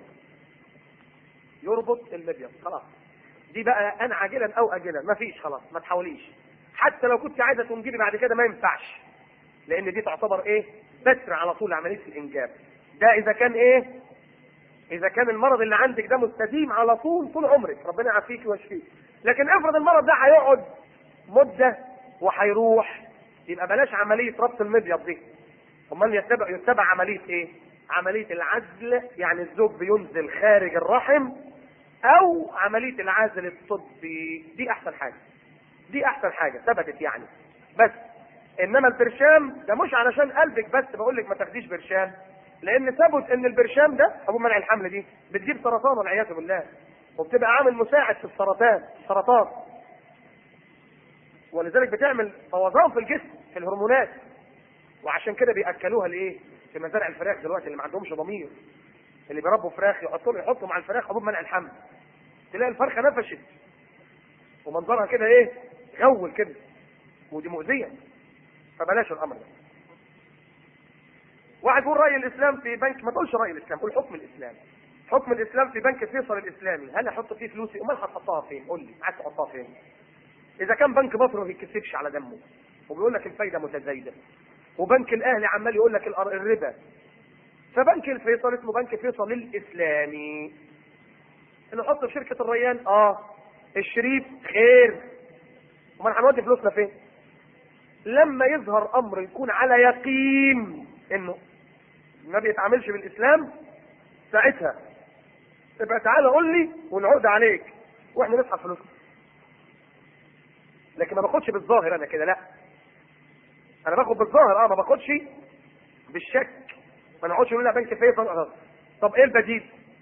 يربط المبيض خلاص. دي بقى انا عاجلا او اجلا، مفيش خلاص، ما تحاوليش. حتى لو كنت عايزه تنجبي بعد كده ما ينفعش، لان دي تعتبر ايه؟ بتر على طول عمليه الانجاب. ده اذا كان ايه؟ اذا كان المرض اللي عندك ده مستديم على طول عمرك، ربنا يعافيك ويشفيك. لكن افرض المرض ده هيقعد مده وهيروح، يبقى بلاش عمليه ربط المبيض دي. امال يتبع عمليه ايه؟ عمليه العزل، يعني الزوج بينزل خارج الرحم، او عمليه العزل الطبي. دي احسن حاجه، دي احسن حاجه ثبتت يعني. بس انما البرشام ده مش علشان قلبك بس بقول لك ما تاخديش برشام، لان ثبت ان البرشام ده ابو منع الحمل دي بتجيب سرطان والعياذ بالله، وبتبقى عامل مساعد في السرطان، ولذلك بتعمل بوظان في الجسم في الهرمونات. وعشان كده بياكلوها لايه؟ في مزارع الفراخ دلوقتي اللي ما عندهمش ضمير، اللي بيربوا فراخ يحطوا مع الفراخ حبوب منع الحمل، تلاقي الفرخه نفشت ومنظرها كده ايه؟ غول كده، ودي مؤذيه. فبلاش الامر ده. واحد يقول راي الاسلام في بنك، ما تقولش راي الاسلام، قول حكم الاسلام. حكم الاسلام في بنك فيصل الاسلامي، هل احط فيه فلوسي؟ امال هتحطها فين؟ قول لي عايز تحطها فين؟ اذا كان بنك مصر ما بيتكسبش على دمه وبيقول لك الفايده متزايده، وبنك الاهلي عمال يقول لك الربا، فبنك الفيصل اسمه بنك فيصل الاسلامي. نحط في شركه الريان الشريف خير، امال هنودي فلوسنا فين؟ لما يظهر امر يكون على يقين انه ما بيتعاملش بالاسلام، ساعتها تبقى تعالى قول لي ونعود عليك واحنا نسحب فلوسنا. لكن ما باخدش بالظاهر انا كده، لا، انا باخد بالظاهر ما باخدش بالشك. ما نقعدش نقول لا بنك فيصل. طب ايه البديل؟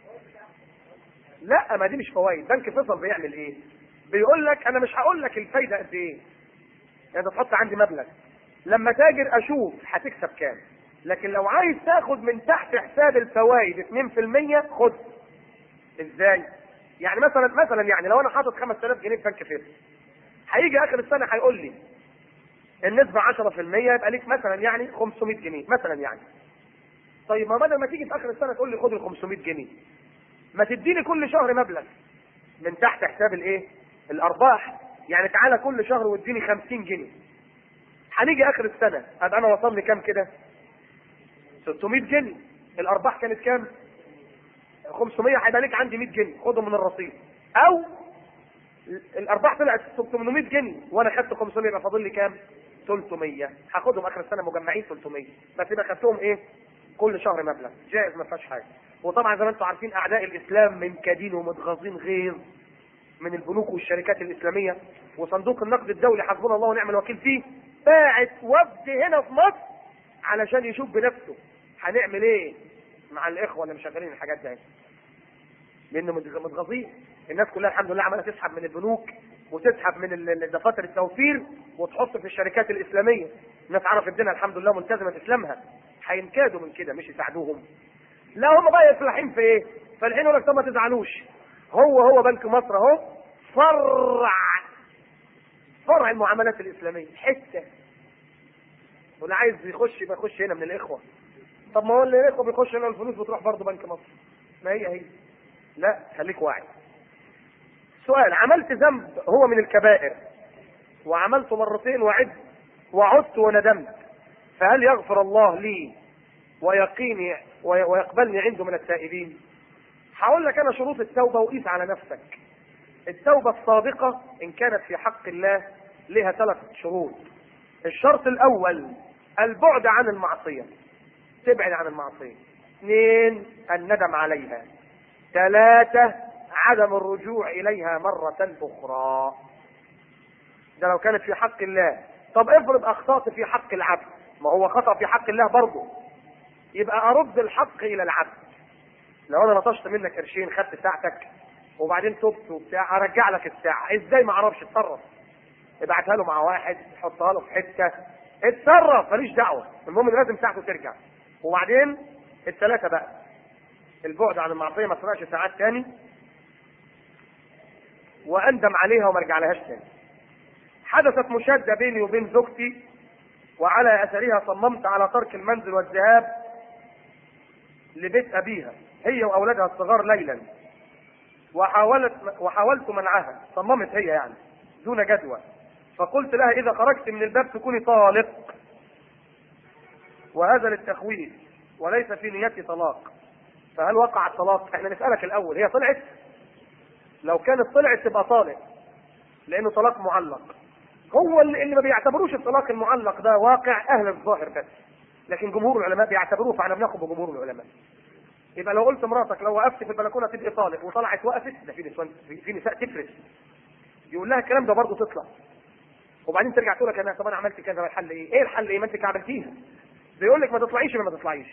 لا، ما دي مش فوائد. بنك فيصل بيعمل ايه؟ بيقول لك انا مش هقول لك الفايده قد ايه، يعني تحط عندي مبلغ لما تاجر اشوف هتكسب كام، لكن لو عايز تاخد من تحت حساب الفوائد 2% خد. ازاي؟ يعني مثلا يعني لو انا حاطط 5000 جنيه في بنك فيصل، هيجي اخر السنه هيقول لي النسبه 10%، يبقى ليك مثلا يعني 500 جنيه مثلا يعني. طيب ما بدل ما تيجي في اخر السنه تقول لي خد ال 500 جنيه، ما تديني كل شهر مبلغ من تحت حساب الايه؟ الارباح. يعني تعالى كل شهر واديني 50 جنيه. هنيجي اخر السنه ابقى انا وصل لي كام كده؟ 600 جنيه. الارباح كانت كام؟ 500، هيبقى ليك عندي 100 جنيه خدهم من الرصيد. او الارباح طلعت 800 جنيه وانا خدت 500، يبقى فاضل لي كام؟ 300. هاخدهم اخر السنه مجمعين 300، بس يبقى خدتهم ايه؟ كل شهر مبلغ جائز، ما فيهاش حاجه. وطبعا زي ما انتم عارفين اعداء الاسلام منكدين ومتغاظين غيظ من البنوك والشركات الاسلاميه، وصندوق النقد الدولي حسبنا الله ونعم الوكيل فيه باعت وفد هنا في مصر علشان يشوف بنفسه هنعمل ايه مع الاخوه اللي مشغلين الحاجات دي، لانه متغاظين. الناس كلها الحمد لله عماله تسحب من البنوك وتسحب من دفاتر التوفير وتحط في الشركات الاسلاميه. الناس عرفت الدنيا الحمد لله ملتزمه اسلامها، هينكادوا من كده مش يساعدوهم. لا هم بقى يفلحين في ايه؟ فالحين يقول لك طب ما تزعلوش، هو بنك مصر اهو فرع المعاملات الاسلاميه حته، واللي عايز يخش يبقى يخش هنا من الاخوه. طب ما هو اللي الاخوه بيخش هنا الفلوس بتروح برضه بنك مصر، ما هي. لا خليك واعي. سؤال: عملت ذنب هو من الكبائر وعملته مرتين وعدت وندمت، فهل يغفر الله لي ويقيني ويقبلني عنده من التائبين؟ هقول لك انا شروط التوبه وقيس على نفسك. التوبه الصادقه ان كانت في حق الله لها 3 شروط. الشرط الاول البعد عن المعصيه، تبعد عن المعصيه. 2 الندم عليها. 3 عدم الرجوع اليها مرة اخرى. ده لو كانت في حق الله. طب افرض اخطأت في حق العبد، ما هو خطأ في حق الله برضه، يبقى ارد الحق الى العبد. لو انا نطشت منك قرشين، خدت ساعتك وبعدين تبت وبتاع، ارجع لك الساعة ازاي؟ ما اعرفش، اتصرف، ابعتها له مع واحد، حطها له في حتة، اتصرف، ماليش دعوة، المهم لازم ساعته ترجع. وبعدين ال3 بقى: البعد عن المعصية، ما اسرقش ساعات تاني، واندم عليها وما ارجع لهاش تاني. حدثت مشادة بيني وبين زوجتي، وعلى اثرها صممت على ترك المنزل والذهاب لبيت ابيها هي واولادها الصغار ليلا، وحاولت منعها، صممت هي يعني دون جدوى، فقلت لها اذا خرجت من الباب تكوني طالق، وهذا للتخويف وليس في نيتي طلاق. فهل وقع الطلاق؟ احنا نسألك الاول، هي طلعت؟ لو كانت طلعت تبقى طالق، لانه طلاق معلق. هو اللي ما بيعتبروش الطلاق المعلق ده واقع اهل الظاهر بس، لكن جمهور العلماء بيعتبروه، فاحنا بناخد بجمهور العلماء. يبقى لو قلت مراتك لو وقفت في البلكونه تبقى طالق، وطلعت وقفت، ده في نساء تفرس يقول لها الكلام ده برضه تطلع، وبعدين ترجع تقول لك انا طب انا عملت كذا، الحل ايه؟ ايه الحل ايه؟ ما انت عملتيها. بيقول لك ما تطلعيش ما تطلعيش.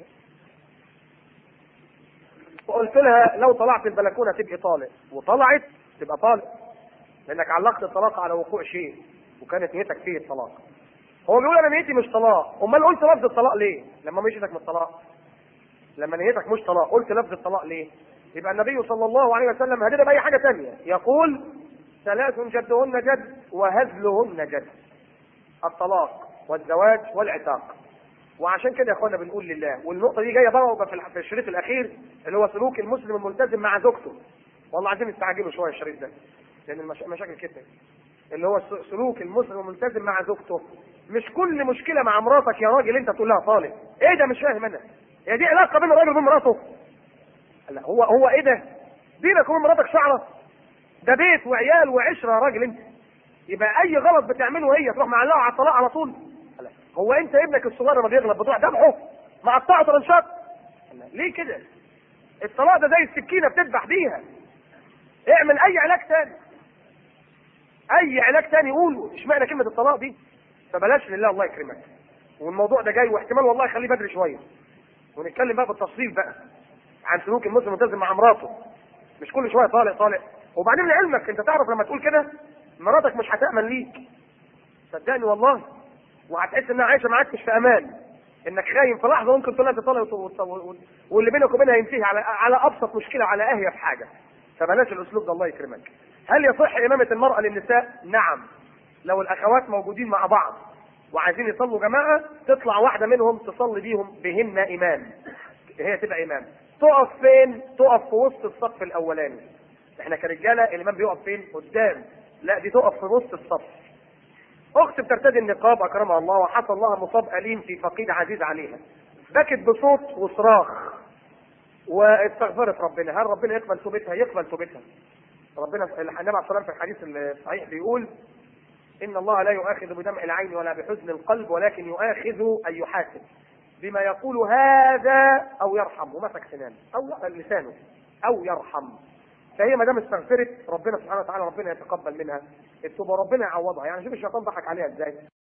وقلت لها لو طلعت البلكونه تبقى طالق، وطلعت تبقى طالق، لانك علقت الطلاق على وقوع شيء وكانت نيتك فيه الطلاق. هو بيقول انا نيتي مش طلاق، امال قلت لفظ الطلاق ليه؟ لما مش نيتك مش طلاق، لما نيتك مش طلاق قلت لفظ الطلاق ليه؟ يبقى النبي صلى الله عليه وسلم هدينا باي حاجه ثانيه، يقول 3 جدهن جد وهزلهن جد: الطلاق والزواج والعتاق. وعشان كده يا اخوانا بنقول لله، والنقطه دي جايه بقى في الشريط الاخير اللي هو سلوك المسلم الملتزم مع زوجته. والله عايزين نستعجله شويه الشريط ده، لان المشاكل كده، اللي هو سلوك المسلم الملتزم مع زوجته. مش كل مشكله مع مراتك يا راجل انت تقول لها طالق، ايه ده؟ مش فاهم انا، هي دي علاقه بين الراجل وبين مراته؟ لا، هو ايه ده؟ بينك وبين مراتك شعره؟ ده بيت وعيال وعشره يا راجل انت. يبقى اي غلط بتعمله هي تروح معلقه على الطلاق على طول؟ لا. هو انت ابنك الصغير لما بيغلط بتروح دبحه مقطعه طرنشات؟ ليه كده؟ الطلاق ده زي السكينه بتذبح بيها. اعمل اي علاج تاني، اي علاج تاني قوله، اشمعنى كلمه الطلاق دي؟ فبلاش لله الله يكرمك. والموضوع ده جاي واحتمال والله يخليه بدري شويه، ونتكلم بقى بالتفصيل بقى عن سلوك المسلم الملتزم مع مراته، مش كل شويه طالق طالق. وبعدين لعلمك انت تعرف لما تقول كده مراتك مش هتامن ليك، صدقني والله، وهتحس انها عايشه معاك مش في امان، انك خاين في لحظه ممكن تطلع تطلق واللي بينك وبينها ينتهي على ابسط مشكله، على اهيف حاجه. فبلاش الاسلوب ده الله يكرمك. هل يصح امامه المراه للنساء؟ نعم، لو الاخوات موجودين مع بعض وعايزين يصلوا جماعه، تطلع واحده منهم تصلي بهن امام، هي تبقى امام. تقف فين؟ تقف في وسط الصف الاولاني. احنا كرجاله الامام بيقف فين؟ قدام، لا دي تقف في وسط الصف. اخت بترتدي النقاب اكرمها الله وحصل لها مصاب اليم في فقيد عزيز عليها، بكت بصوت وصراخ واستغفرت ربنا. هل ربنا يقبل توبتها؟ يقبل توبتها. ربنا النبي عليه الصلاه والسلام في الحديث الصحيح بيقول ان الله لا يؤاخذ بدمع العين ولا بحزن القلب، ولكن يؤاخذ ان يحاسب بما يقول هذا او يرحم، ومسك سنانه او لسانه او يرحم. فهي ما دام استغفرت ربنا سبحانه وتعالى ربنا يتقبل منها التوبه وربنا يعوضها. يعني شوف الشيطان ضحك عليها ازاي.